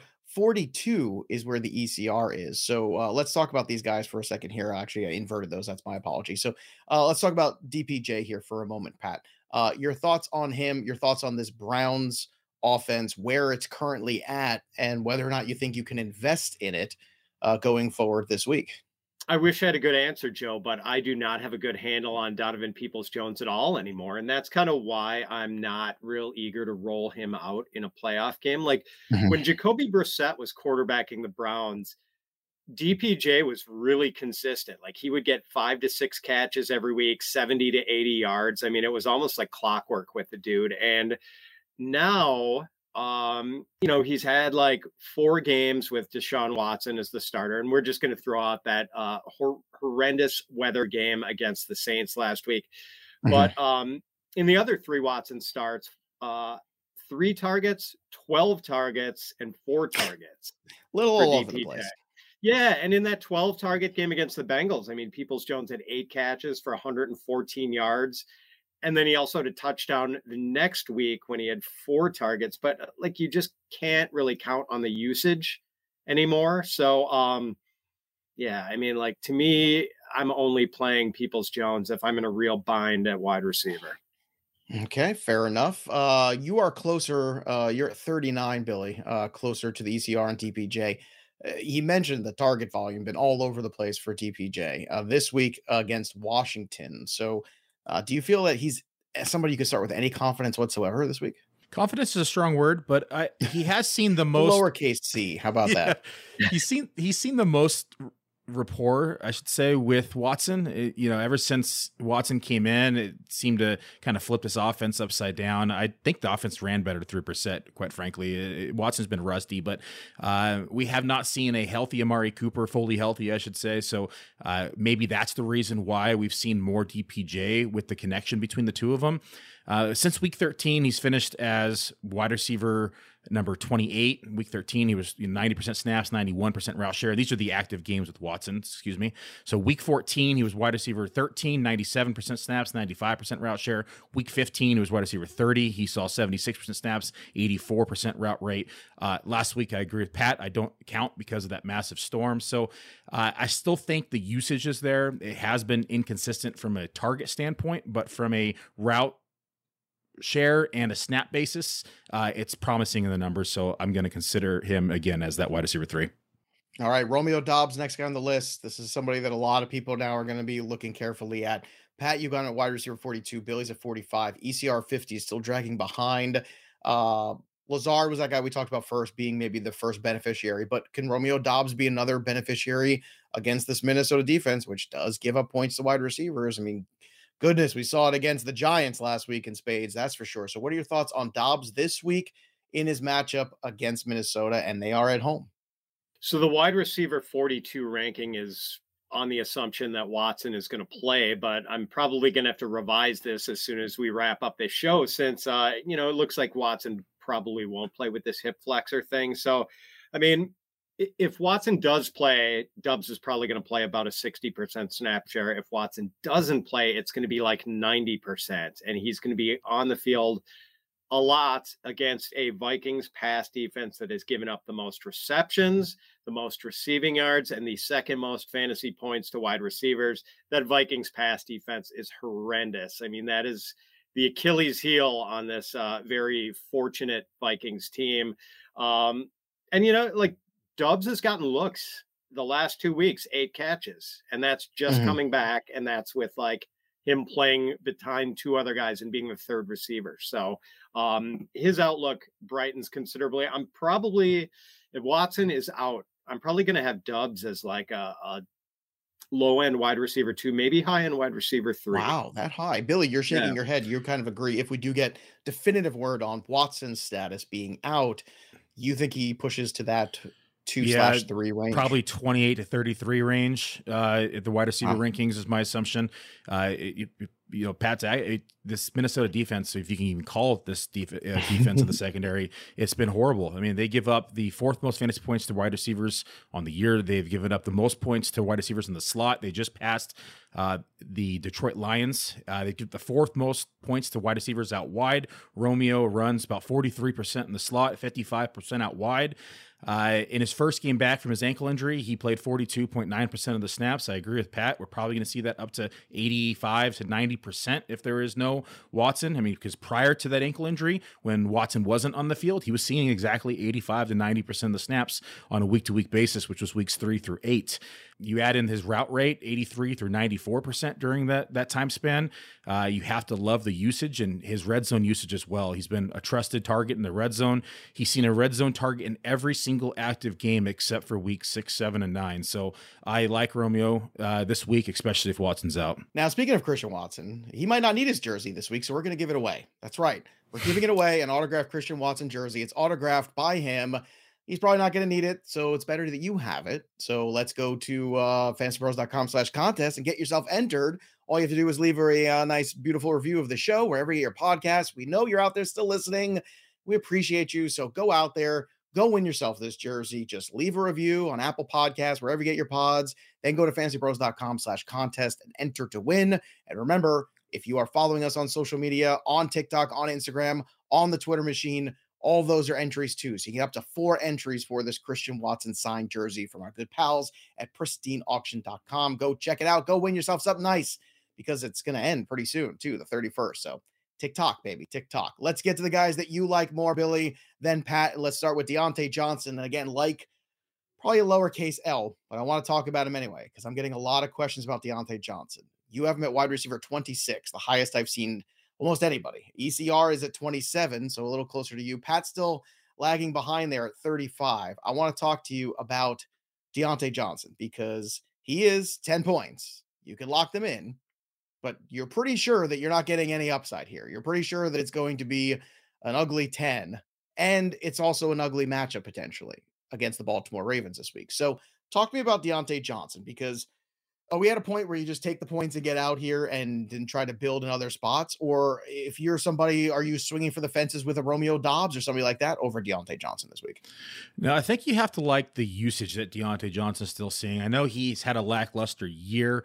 42 is where the ECR is. So let's talk about these guys for a second here. Actually, I inverted those. That's my apology. So let's talk about DPJ here for a moment, Pat. Your thoughts on him, your thoughts on this Browns offense, where it's currently at, and whether or not you think you can invest in it going forward this week. I wish I had a good answer, Joe, but I do not have a good handle on Donovan Peoples-Jones at all anymore. And that's kind of why I'm not real eager to roll him out in a playoff game. Like when Jacoby Brissett was quarterbacking the Browns, DPJ was really consistent. Like he would get 5 to 6 catches every week, 70 to 80 yards. I mean, it was almost like clockwork with the dude. And now, he's had like 4 games with Deshaun Watson as the starter, and we're just going to throw out that horrendous weather game against the Saints last week. But in the other 3 Watson starts, 3 targets, 12 targets, and 4 targets. Little all over the place. Yeah, and in that 12 target game against the Bengals, I mean, Peoples-Jones had 8 catches for 114 yards. And then he also had a touchdown the next week when he had 4 targets. But like you just can't really count on the usage anymore. So, yeah, I mean, like to me, I'm only playing Peoples-Jones if I'm in a real bind at wide receiver. Okay, fair enough. You are closer. You're at 39, Billy, closer to the ECR and DPJ. He mentioned the target volume been all over the place for DPJ this week against Washington. So do you feel that he's somebody you could start with any confidence whatsoever this week? Confidence is a strong word, but he has seen the most lowercase c. How about that? He's seen the most rapport, I should say, with Watson. Ever since Watson came in, it seemed to kind of flip this offense upside down. I think the offense ran better through %, quite frankly. Watson's been rusty, but we have not seen a healthy Amari Cooper, fully healthy, I should say. So maybe that's the reason why we've seen more DPJ with the connection between the two of them. Since week 13, he's finished as wide receiver number 28. Week 13, he was 90% snaps, 91% route share. These are the active games with Watson, excuse me. So week 14, he was wide receiver 13, 97% snaps, 95% route share. Week 15, he was wide receiver 30. He saw 76% snaps, 84% route rate. Last week, I agree with Pat. I don't count because of that massive storm. So I still think the usage is there. It has been inconsistent from a target standpoint, but from a route share and a snap basis, it's promising in the numbers. So I'm going to consider him again as that wide receiver 3. All right. Romeo Doubs, next guy on the list. This is somebody that a lot of people now are going to be looking carefully at. Pat, you got at wide receiver 42. Billy's at 45. ECR 50 is still dragging behind. Lazard was that guy we talked about first, being maybe the first beneficiary, but can Romeo Doubs be another beneficiary against this Minnesota defense, which does give up points to wide receivers? I mean, goodness, we saw it against the Giants last week in spades, that's for sure. So what are your thoughts on Doubs this week in his matchup against Minnesota, and they are at home? So the wide receiver 42 ranking is on the assumption that Watson is going to play, but I'm probably going to have to revise this as soon as we wrap up this show, since, it looks like Watson probably won't play with this hip flexor thing. So, I mean, if Watson does play, Doubs is probably going to play about a 60% snap share. If Watson doesn't play, it's going to be like 90%. And he's going to be on the field a lot against a Vikings pass defense that has given up the most receptions, the most receiving yards, and the second most fantasy points to wide receivers. That Vikings pass defense is horrendous. I mean, that is the Achilles heel on this very fortunate Vikings team. Doubs has gotten looks the last 2 weeks, 8 catches, and that's just coming back. And that's with like him playing behind 2 other guys and being the third receiver. So his outlook brightens considerably. If Watson is out, I'm probably going to have Doubs as like a low end wide receiver 2, maybe high end wide receiver 3. Wow, that high. Billy, you're shaking your head. You kind of agree. If we do get definitive word on Watson's status being out, you think he pushes to that 2/3 range? Probably 28 to 33 range at the wide receiver rankings is my assumption. Pat, this Minnesota defense, if you can even call it this defense in the secondary, it's been horrible. I mean, they give up the 4th most fantasy points to wide receivers on the year. They've given up the most points to wide receivers in the slot. They just passed the Detroit Lions. They give the 4th most points to wide receivers out wide. Romeo runs about 43% in the slot, 55% out wide. In his first game back from his ankle injury, he played 42.9% of the snaps. I agree with Pat. We're probably going to see that up to 85 to 90% if there is no Romeo Watson. I mean, because prior to that ankle injury, when Watson wasn't on the field, he was seeing exactly 85 to 90% of the snaps on a week-to-week basis, which was weeks 3 through 8. You add in his route rate, 83 through 94% during that time span. You have to love the usage and his red zone usage as well. He's been a trusted target in the red zone. He's seen a red zone target in every single active game except for week 6, 7, and 9. So I like Romeo this week, especially if Watson's out. Now, speaking of Christian Watson, he might not need his jersey this week, so we're going to give it away. That's right. We're giving it away, an autographed Christian Watson jersey. It's autographed by him. He's probably not going to need it, so it's better that you have it. So let's go to fantasypros.com/contest and get yourself entered. All you have to do is leave a nice, beautiful review of the show wherever you hear podcasts. We know you're out there still listening. We appreciate you. So go out there, go win yourself this jersey. Just leave a review on Apple Podcasts, wherever you get your pods. Then go to fantasypros.com/contest and enter to win. And remember, if you are following us on social media, on TikTok, on Instagram, on the Twitter machine, all those are entries too. So you get up to 4 entries for this Christian Watson signed jersey from our good pals at pristineauction.com. Go check it out. Go win yourself something nice because it's going to end pretty soon too, the 31st. So TikTok, baby, TikTok. Let's get to the guys that you like more, Billy, than Pat. Let's start with Diontae Johnson. And again, like probably a lowercase L, but I want to talk about him anyway because I'm getting a lot of questions about Diontae Johnson. You have him at wide receiver 26, the highest I've seen almost anybody. ECR is at 27, so a little closer to you. Pat's still lagging behind there at 35. I want to talk to you about Diontae Johnson because he is 10 points. You can lock them in, but you're pretty sure that you're not getting any upside here. You're pretty sure that it's going to be an ugly 10, and it's also an ugly matchup potentially against the Baltimore Ravens this week. So talk to me about Diontae Johnson because are we at a point where you just take the points and get out here and then try to build in other spots? Or if you're somebody, are you swinging for the fences with a Romeo Dobbs or somebody like that over Diontae Johnson this week? No, I think you have to like the usage that Diontae Johnson's still seeing. I know he's had a lackluster year.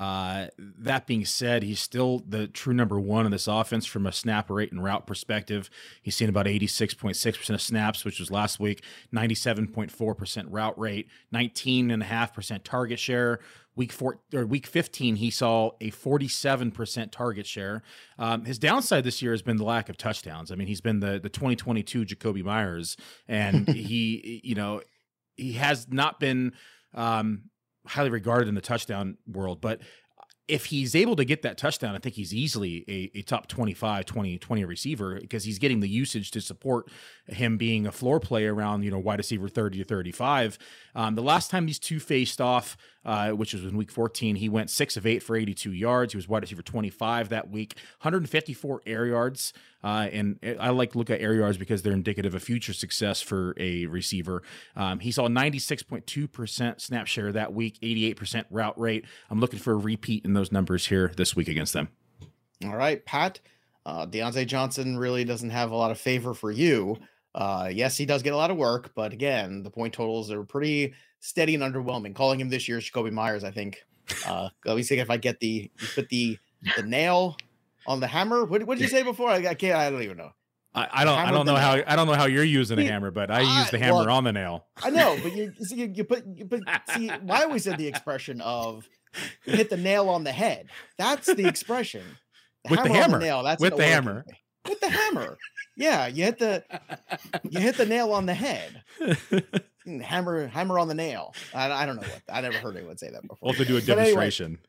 That being said, he's still the true number one in this offense from a snap rate and route perspective. He's seen about 86.6% of snaps, which was last week, 97.4% route rate, 19.5% target share. Week 15, he saw a 47% target share. His downside this year has been the lack of touchdowns. I mean, he's been the 2022 Jacoby Myers, and he has not been highly regarded in the touchdown world. But if he's able to get that touchdown, I think he's easily a top 25, 20 receiver because he's getting the usage to support him being a floor play around, wide receiver 30 to 35. The last time these two faced off, which was in week 14, he went 6 of 8 for 82 yards. He was wide receiver 25 that week, 154 air yards. And I like to look at air yards because they're indicative of future success for a receiver. He saw 96.2% snap share that week, 88% route rate. I'm looking for a repeat in those numbers here this week against them. All right, Pat. Diontae Johnson really doesn't have a lot of favor for you. Yes, he does get a lot of work, but again, the point totals are pretty steady and underwhelming. Calling him this year's Jacoby Myers, I think. Let me see if I get you put the nail on the hammer. What did you say before? I don't even know. I don't know how you're using a hammer, but I use the hammer on the nail. I know, but you put see why we said the expression of you hit the nail on the head. That's the expression. With the hammer. On the nail. That's with the hammer. With the hammer. Yeah, you hit the nail on the head. Hammer on the nail. I don't know what. I never heard anyone say that before. We'll have to do a demonstration.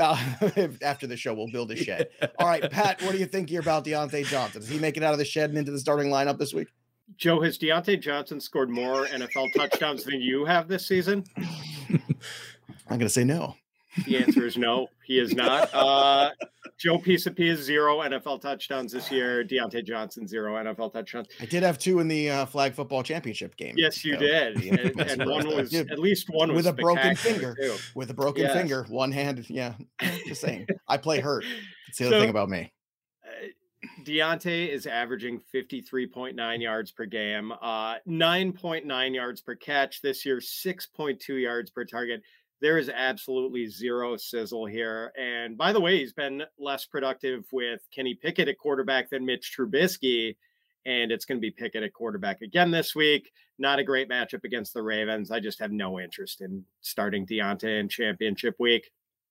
After the show, we'll build a shed. All right, Pat, what do you think here about Diontae Johnson? Does he make it out of the shed and into the starting lineup this week? Joe, has Diontae Johnson scored more NFL touchdowns than you have this season? I'm going to say no. The answer is no, he is not. Joe Pisapia, 0 NFL touchdowns this year. Diontae Johnson, 0 NFL touchdowns. I did have 2 in the flag football championship game. Yes, you did. And one was, at least one was with a broken finger. Too. With a broken finger, one-handed. Yeah, just saying. I play hurt. That's the other thing about me. Diontae is averaging 53.9 yards per game, 9.9 yards per catch this year, 6.2 yards per target. There is absolutely zero sizzle here. And by the way, he's been less productive with Kenny Pickett at quarterback than Mitch Trubisky. And it's going to be Pickett at quarterback again this week. Not a great matchup against the Ravens. I just have no interest in starting Diontae in championship week.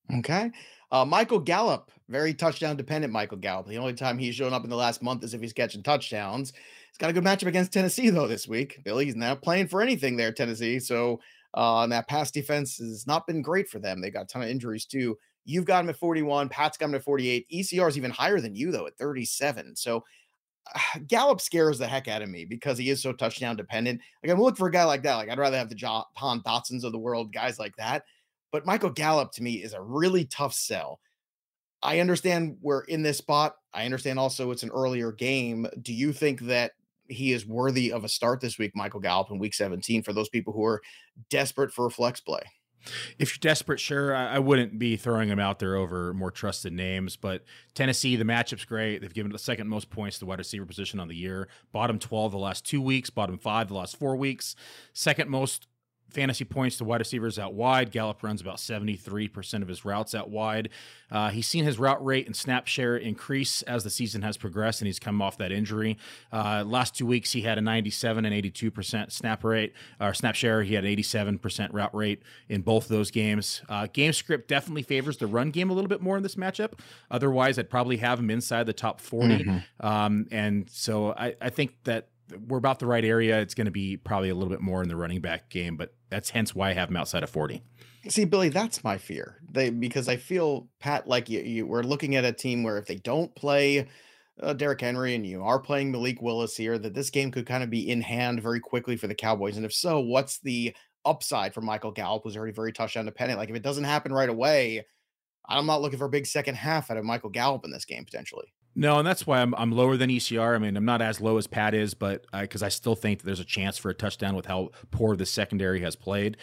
Okay. Michael Gallup, very touchdown dependent. Michael Gallup. The only time he's shown up in the last month is if he's catching touchdowns. He's got a good matchup against Tennessee, though, this week. Billy, he's not playing for anything there, Tennessee. So, and that pass defense has not been great for them. They got a ton of injuries, too. You've got him at 41. Pat's got him at 48. ECR is even higher than you, though, at 37. So, Gallup scares the heck out of me because he is so touchdown dependent. Like, I'm looking for a guy like that. Like, I'd rather have the Jahan Dotsons of the world, guys like that. But Michael Gallup, to me, is a really tough sell. I understand we're in this spot. I understand also it's an earlier game. Do you think that he is worthy of a start this week, Michael Gallup, in week 17, for those people who are desperate for a flex play? If you're desperate, sure. I wouldn't be throwing him out there over more trusted names, but Tennessee, the matchup's great. They've given the second most points to the wide receiver position on the year. Bottom 12 the last 2 weeks, bottom 5 the last 4 weeks. Second most fantasy points to wide receivers out wide. Gallup runs about 73% of his routes out wide. He's seen his route rate and snap share increase as the season has progressed, and he's come off that injury. Last 2 weeks, he had a 97 and 82% snap rate, or snap share. He had an 87% route rate in both those games. Game script definitely favors the run game a little bit more in this matchup. Otherwise, I'd probably have him inside the top 40. And so I think that we're about the right area. It's going to be probably a little bit more in the running back game, but that's hence why I have him outside of 40. See, Billy, that's my fear. Because I feel, Pat, like we're looking at a team where if they don't play Derrick Henry and you are playing Malik Willis here, that this game could kind of be in hand very quickly for the Cowboys. And if so, what's the upside for Michael Gallup, who's already very touchdown dependent? Like, if it doesn't happen right away, I'm not looking for a big second half out of Michael Gallup in this game, potentially. No, and that's why I'm lower than ECR. I mean, I'm not as low as Pat is, but because I still think that there's a chance for a touchdown with how poor the secondary has played.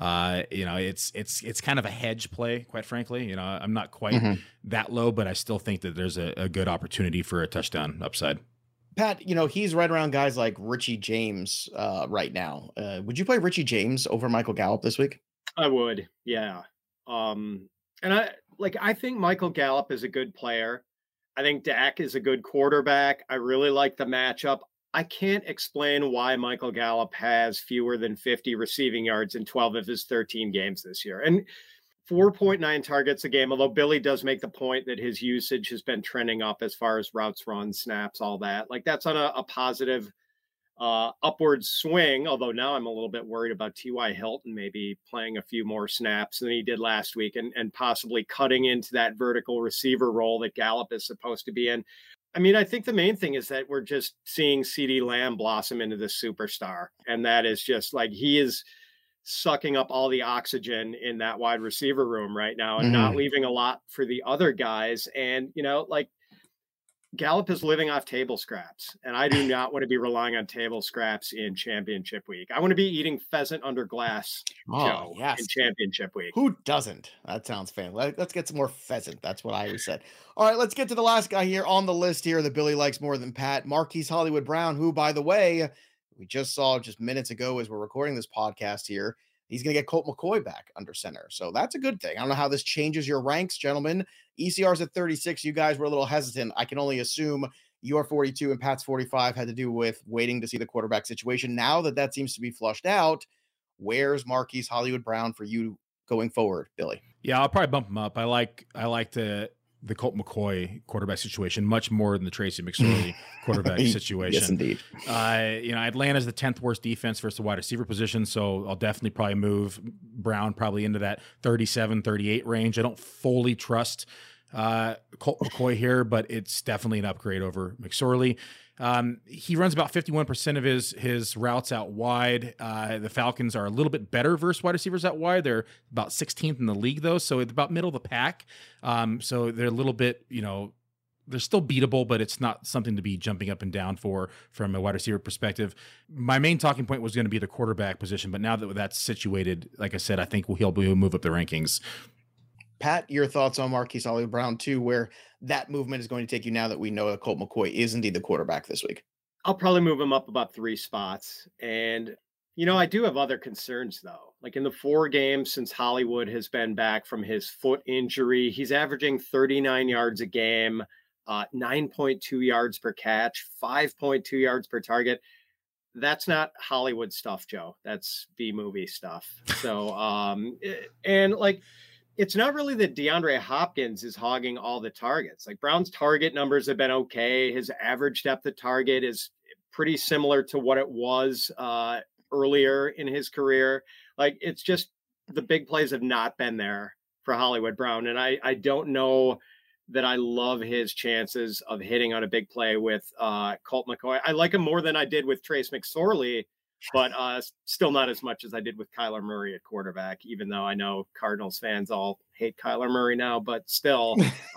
It's kind of a hedge play, quite frankly. I'm not quite that low, but I still think that there's a good opportunity for a touchdown upside. Pat, he's right around guys like Richie James right now. Would you play Richie James over Michael Gallup this week? I would, yeah. And I think Michael Gallup is a good player. I think Dak is a good quarterback. I really like the matchup. I can't explain why Michael Gallup has fewer than 50 receiving yards in 12 of his 13 games this year. And 4.9 targets a game, although Billy does make the point that his usage has been trending up as far as routes run, snaps, all that. Like, that's on a positive upward swing, although now I'm a little bit worried about T.Y. Hilton maybe playing a few more snaps than he did last week and possibly cutting into that vertical receiver role that Gallup is supposed to be in. I mean, I think the main thing is that we're just seeing CeeDee Lamb blossom into this superstar. And that is just like, he is sucking up all the oxygen in that wide receiver room right now and not leaving a lot for the other guys. And, Gallup is living off table scraps, and I do not want to be relying on table scraps in championship week. I want to be eating pheasant under glass in championship week. Who doesn't? That sounds fantastic. Let's get some more pheasant. That's what I always said. All right, let's get to the last guy here on the list here that Billy likes more than Pat, Marquise Hollywood Brown, who, by the way, we just saw just minutes ago as we're recording this podcast here. He's going to get Colt McCoy back under center. So that's a good thing. I don't know how this changes your ranks, gentlemen. ECR's at 36. You guys were a little hesitant. I can only assume your 42 and Pat's 45 had to do with waiting to see the quarterback situation. Now that seems to be flushed out, where's Marquise Hollywood Brown for you going forward, Billy? Yeah, I'll probably bump him up. I like the Colt McCoy quarterback situation much more than the Tracy McSorley quarterback situation. Yes, indeed. Atlanta's the 10th worst defense versus the wide receiver position, so I'll definitely probably move Brown probably into that 37, 38 range. I don't fully trust Colt McCoy here, but it's definitely an upgrade over McSorley. He runs about 51% of his routes out wide. The Falcons are a little bit better versus wide receivers out wide. They're about 16th in the league, though, so it's about middle of the pack. So they're a little bit, they're still beatable, but it's not something to be jumping up and down from a wide receiver perspective. My main talking point was going to be the quarterback position, but now that that's situated, like I said, I think he'll move up the rankings. Pat, your thoughts on Marquise Hollywood Brown too, where that movement is going to take you now that we know that Colt McCoy is indeed the quarterback this week? I'll probably move him up about 3 spots. And, I do have other concerns though. Like in the 4 games since Hollywood has been back from his foot injury, he's averaging 39 yards a game, 9.2 yards per catch, 5.2 yards per target. That's not Hollywood stuff, Joe. That's B-movie stuff. So, it's not really that DeAndre Hopkins is hogging all the targets. Like Brown's target numbers have been okay. His average depth of target is pretty similar to what it was earlier in his career. Like it's just the big plays have not been there for Hollywood Brown. And I don't know that I love his chances of hitting on a big play with Colt McCoy. I like him more than I did with Trace McSorley, but still not as much as I did with Kyler Murray at quarterback, even though I know Cardinals fans all hate Kyler Murray now, but still,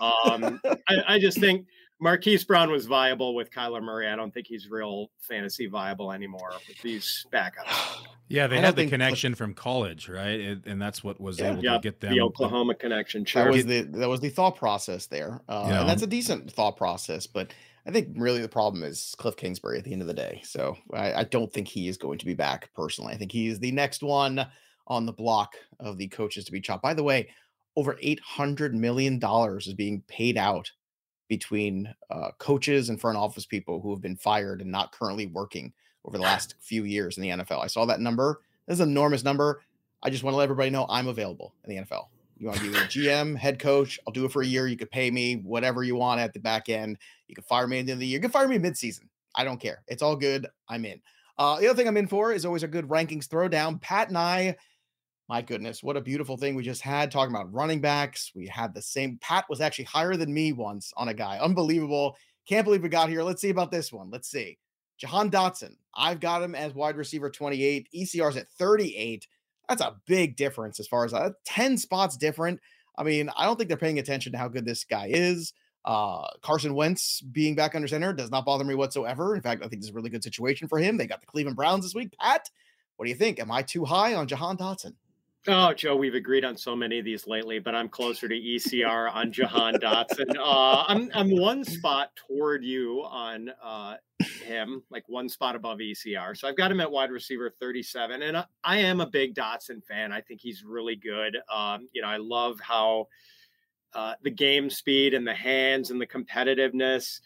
I just think Marquise Brown was viable with Kyler Murray. I don't think he's real fantasy viable anymore with these backups. Yeah, they had the connection from college, right? And that's what was able to get them the Oklahoma connection. Sure. That was the thought process there, and that's a decent thought process. But I think really the problem is Cliff Kingsbury at the end of the day. So I don't think he is going to be back personally. I think he is the next one on the block of the coaches to be chopped. By the way, over $800 million is being paid out between coaches and front office people who have been fired and not currently working over the last few years in the NFL. I saw that number. This is an enormous number. I just want to let everybody know I'm available in the NFL. You want to be a GM, head coach, I'll do it for a year. You could pay me whatever you want at the back end. You can fire me at the end of the year. You can fire me mid-season. I don't care. It's all good. I'm in. The other thing I'm in for is always a good rankings throwdown. Pat and I, my goodness, what a beautiful thing we just had talking about running backs. We had the same. Pat was actually higher than me once on a guy. Unbelievable. Can't believe we got here. Let's see about this one. Let's see. Jahan Dotson. I've got him as wide receiver 28. ECR's at 38. That's a big difference as far as 10 spots different. I mean, I don't think they're paying attention to how good this guy is. Carson Wentz being back under center does not bother me whatsoever. In fact, I think this is a really good situation for him. They got the Cleveland Browns this week. Pat, what do you think? Am I too high on Jahan Dotson? Oh, Joe, we've agreed on so many of these lately, but I'm closer to ECR on Jahan Dotson. I'm one spot toward you on him, like one spot above ECR. So I've got him at wide receiver 37, and I am a big Dotson fan. I think he's really good. I love how the game speed and the hands and the competitiveness.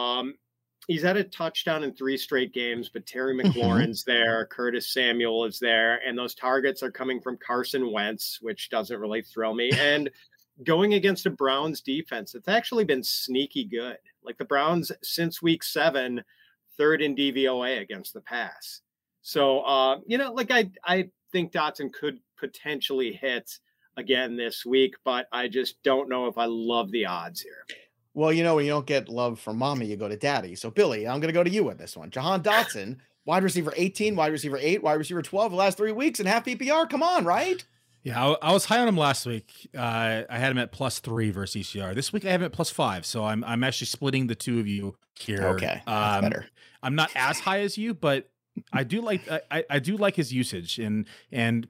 He's had a touchdown in 3 straight games, but Terry McLaurin's there, Curtis Samuel is there, and those targets are coming from Carson Wentz, which doesn't really thrill me. And going against a Browns defense, it's actually been sneaky good. Like the Browns, since week 7, 3rd in DVOA against the pass. So, I think Dotson could potentially hit again this week, but I just don't know if I love the odds here. Well, when you don't get love from mommy, you go to daddy. So, Billy, I'm going to go to you with this one. Jahan Dotson, wide receiver 18, wide receiver 8, wide receiver 12 the last 3 weeks and half PPR. Come on, right? Yeah, I was high on him last week. I had him at +3 versus ECR. This week I have him at +5. So I'm actually splitting the two of you here. Okay, that's better. I'm not as high as you, but I do like I do like his usage and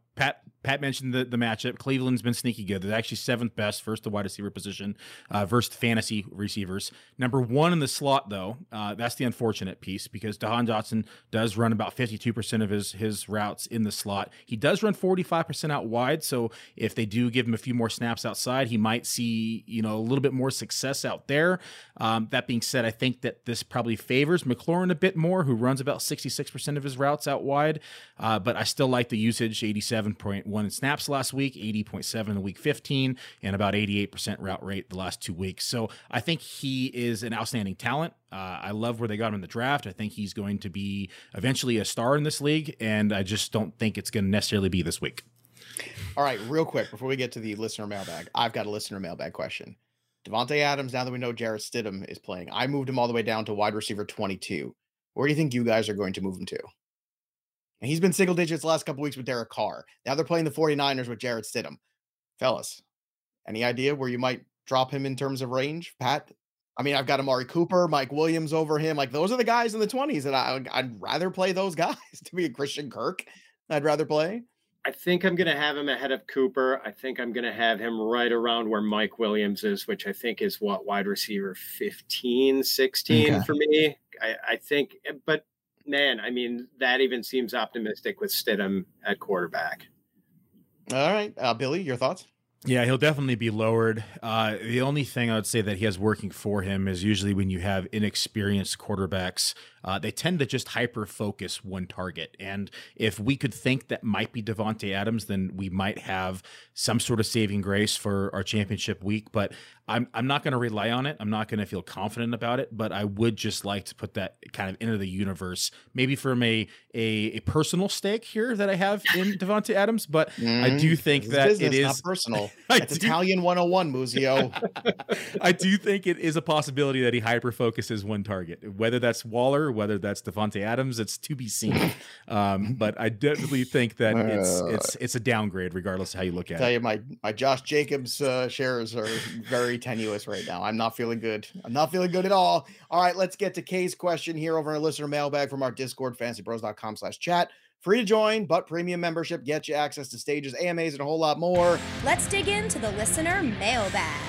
Pat mentioned the matchup. Cleveland's been sneaky good. They're actually 7th best versus the wide receiver position versus fantasy receivers. Number 1 in the slot, though. That's the unfortunate piece because Jahan Dotson does run about 52% of his routes in the slot. He does run 45% out wide. So if they do give him a few more snaps outside, he might see a little bit more success out there. That being said, I think that this probably favors McLaurin a bit more, who runs about 66% of his routes out wide. But I still like the usage, 87.1 in snaps last week, 80.7 in week 15, and about 88% route rate the last 2 weeks. So I think he is an outstanding talent. I love where they got him in the draft. I think he's going to be eventually a star in this league, and I just don't think it's going to necessarily be this week. All right, real quick, before we get to the listener mailbag, I've got a listener mailbag question. Devontae Adams, now that we know Jarrett Stidham is playing, I moved him all the way down to wide receiver 22. Where do you think you guys are going to move him to? And he's been single digits the last couple weeks with Derek Carr. Now they're playing the 49ers with Jarrett Stidham. Fellas, any idea where you might drop him in terms of range? Pat? I mean, I've got Amari Cooper, Mike Williams over him. Like, those are the guys in the 20s that I'd rather play those guys to be a Christian Kirk. I'd rather play. I think I'm going to have him ahead of Cooper. I think I'm going to have him right around where Mike Williams is, which I think is wide receiver 15, 16 for me. I think, but man, I mean, that even seems optimistic with Stidham at quarterback. All right. Billy, your thoughts? Yeah, he'll definitely be lowered. The only thing I would say that he has working for him is usually when you have inexperienced quarterbacks they tend to just hyper-focus one target. And if we could think that might be Davante Adams, then we might have some sort of saving grace for our championship week. But I'm not going to rely on it. I'm not going to feel confident about it, but I would just like to put that kind of into the universe, maybe from a personal stake here that I have in Davante Adams. But I do think that it is not personal. It's Italian 101, Muzio. I do think it is a possibility that he hyper focuses one target, whether that's Waller, whether that's Davante Adams. It's to be seen. But I definitely think that it's a downgrade, regardless of how you look at it. I tell you, my Josh Jacobs shares are very tenuous right now. I'm not feeling good. I'm not feeling good at all. All right, let's get to Kay's question here over in our listener mailbag from our Discord, fantasypros.com/chat. Free to join, but premium membership gets you access to stages, AMAs, and a whole lot more. Let's dig into the listener mailbag.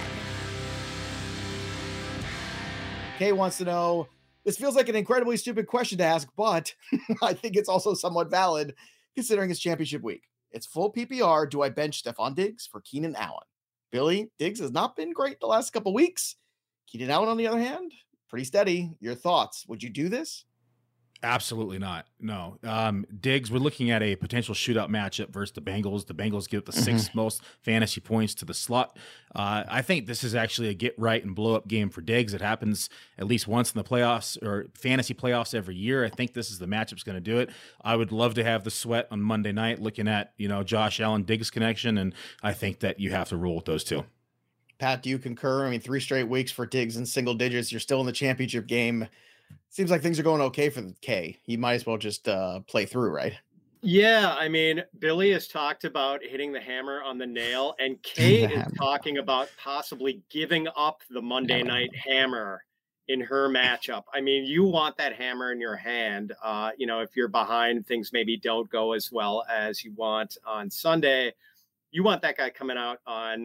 Kay wants to know, this feels like an incredibly stupid question to ask, but I think it's also somewhat valid considering it's championship week. It's full PPR. Do I bench Stephon Diggs for Keenan Allen? Billy, Diggs has not been great the last couple weeks. Keenan Allen, on the other hand, pretty steady. Your thoughts? Would you do this? Absolutely not. No. Diggs, we're looking at a potential shootout matchup versus the Bengals. The Bengals give the sixth most fantasy points to the slot. I think this is actually a get right and blow up game for Diggs. It happens at least once in the playoffs or fantasy playoffs every year. I think this is the matchup's going to do it. I would love to have the sweat on Monday night looking at, Josh Allen Diggs connection. And I think that you have to roll with those two. Pat, do you concur? I mean, 3 straight weeks for Diggs in single digits. You're still in the championship game. Seems like things are going okay for K. He might as well just play through, right? Yeah, I mean, Billy has talked about hitting the hammer on the nail, and Kay is talking about possibly giving up the Monday night hammer in her matchup. I mean, you want that hammer in your hand. If you're behind, things maybe don't go as well as you want on Sunday. You want that guy coming out on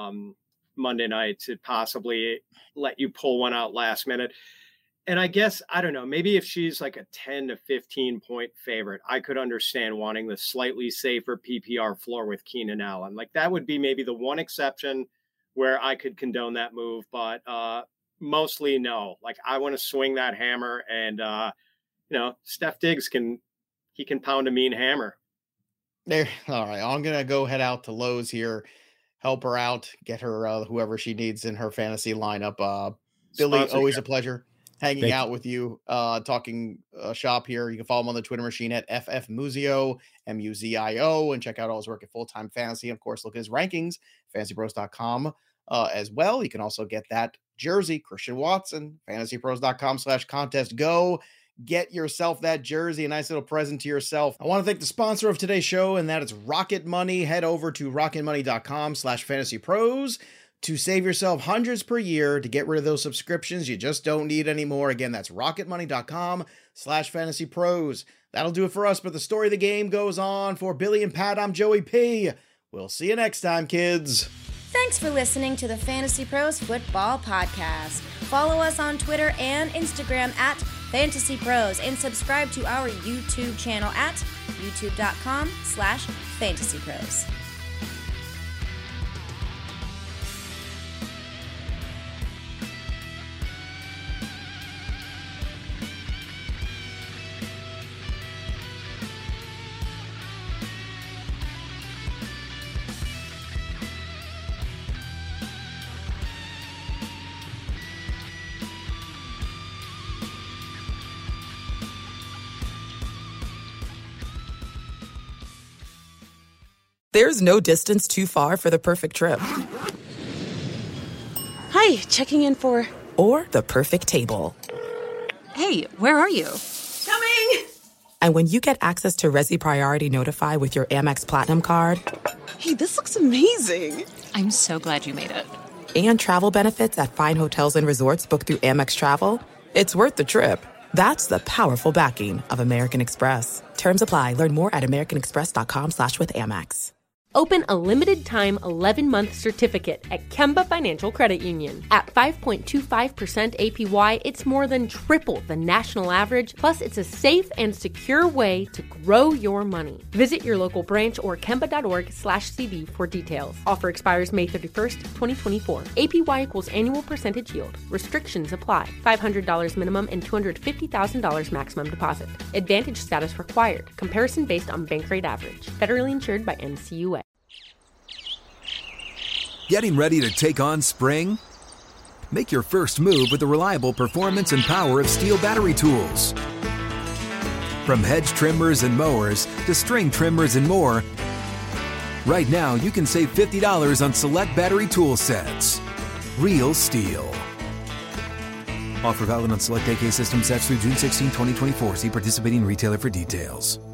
Monday night to possibly let you pull one out last minute. And I guess, I don't know, maybe if she's like a 10 to 15 point favorite, I could understand wanting the slightly safer PPR floor with Keenan Allen. Like that would be maybe the one exception where I could condone that move, but mostly no. Like I want to swing that hammer and, Steph Diggs can pound a mean hammer. There. All right. I'm going to go head out to Lowe's here, help her out, get her whoever she needs in her fantasy lineup. Billy, always a pleasure hanging out with you, talking shop here. You can follow him on the Twitter machine at FFMuzio, Muzio, and check out all his work at Full-Time Fantasy. And of course, look at his rankings, fantasypros.com as well. You can also get that jersey, Christian Watson, fantasypros.com/contest. Go get yourself that jersey, a nice little present to yourself. I want to thank the sponsor of today's show, and that is Rocket Money. Head over to rocketmoney.com/fantasypros to save yourself hundreds per year, to get rid of those subscriptions you just don't need anymore. Again, that's rocketmoney.com/fantasypros. That'll do it for us, but the story of the game goes on. For Billy and Pat, I'm Joey P. We'll see you next time, kids. Thanks for listening to the Fantasy Pros Football Podcast. Follow us on Twitter and Instagram at Fantasy Pros, and subscribe to our YouTube channel at youtube.com/fantasypros. There's no distance too far for the perfect trip. Hi, checking in for... Or the perfect table. Hey, where are you? Coming! And when you get access to Resi Priority Notify with your Amex Platinum card... Hey, this looks amazing! I'm so glad you made it. And travel benefits at fine hotels and resorts booked through Amex Travel, it's worth the trip. That's the powerful backing of American Express. Terms apply. Learn more at americanexpress.com/withAmex. Open a limited-time 11-month certificate at Kemba Financial Credit Union. At 5.25% APY, it's more than triple the national average, plus it's a safe and secure way to grow your money. Visit your local branch or kemba.org/cd for details. Offer expires May 31st, 2024. APY equals annual percentage yield. Restrictions apply. $500 minimum and $250,000 maximum deposit. Advantage status required. Comparison based on bank rate average. Federally insured by NCUA. Getting ready to take on spring? Make your first move with the reliable performance and power of Steel battery tools. From hedge trimmers and mowers to string trimmers and more, right now you can save $50 on select battery tool sets. Real Steel. Offer valid on select AK system sets through June 16, 2024. See participating retailer for details.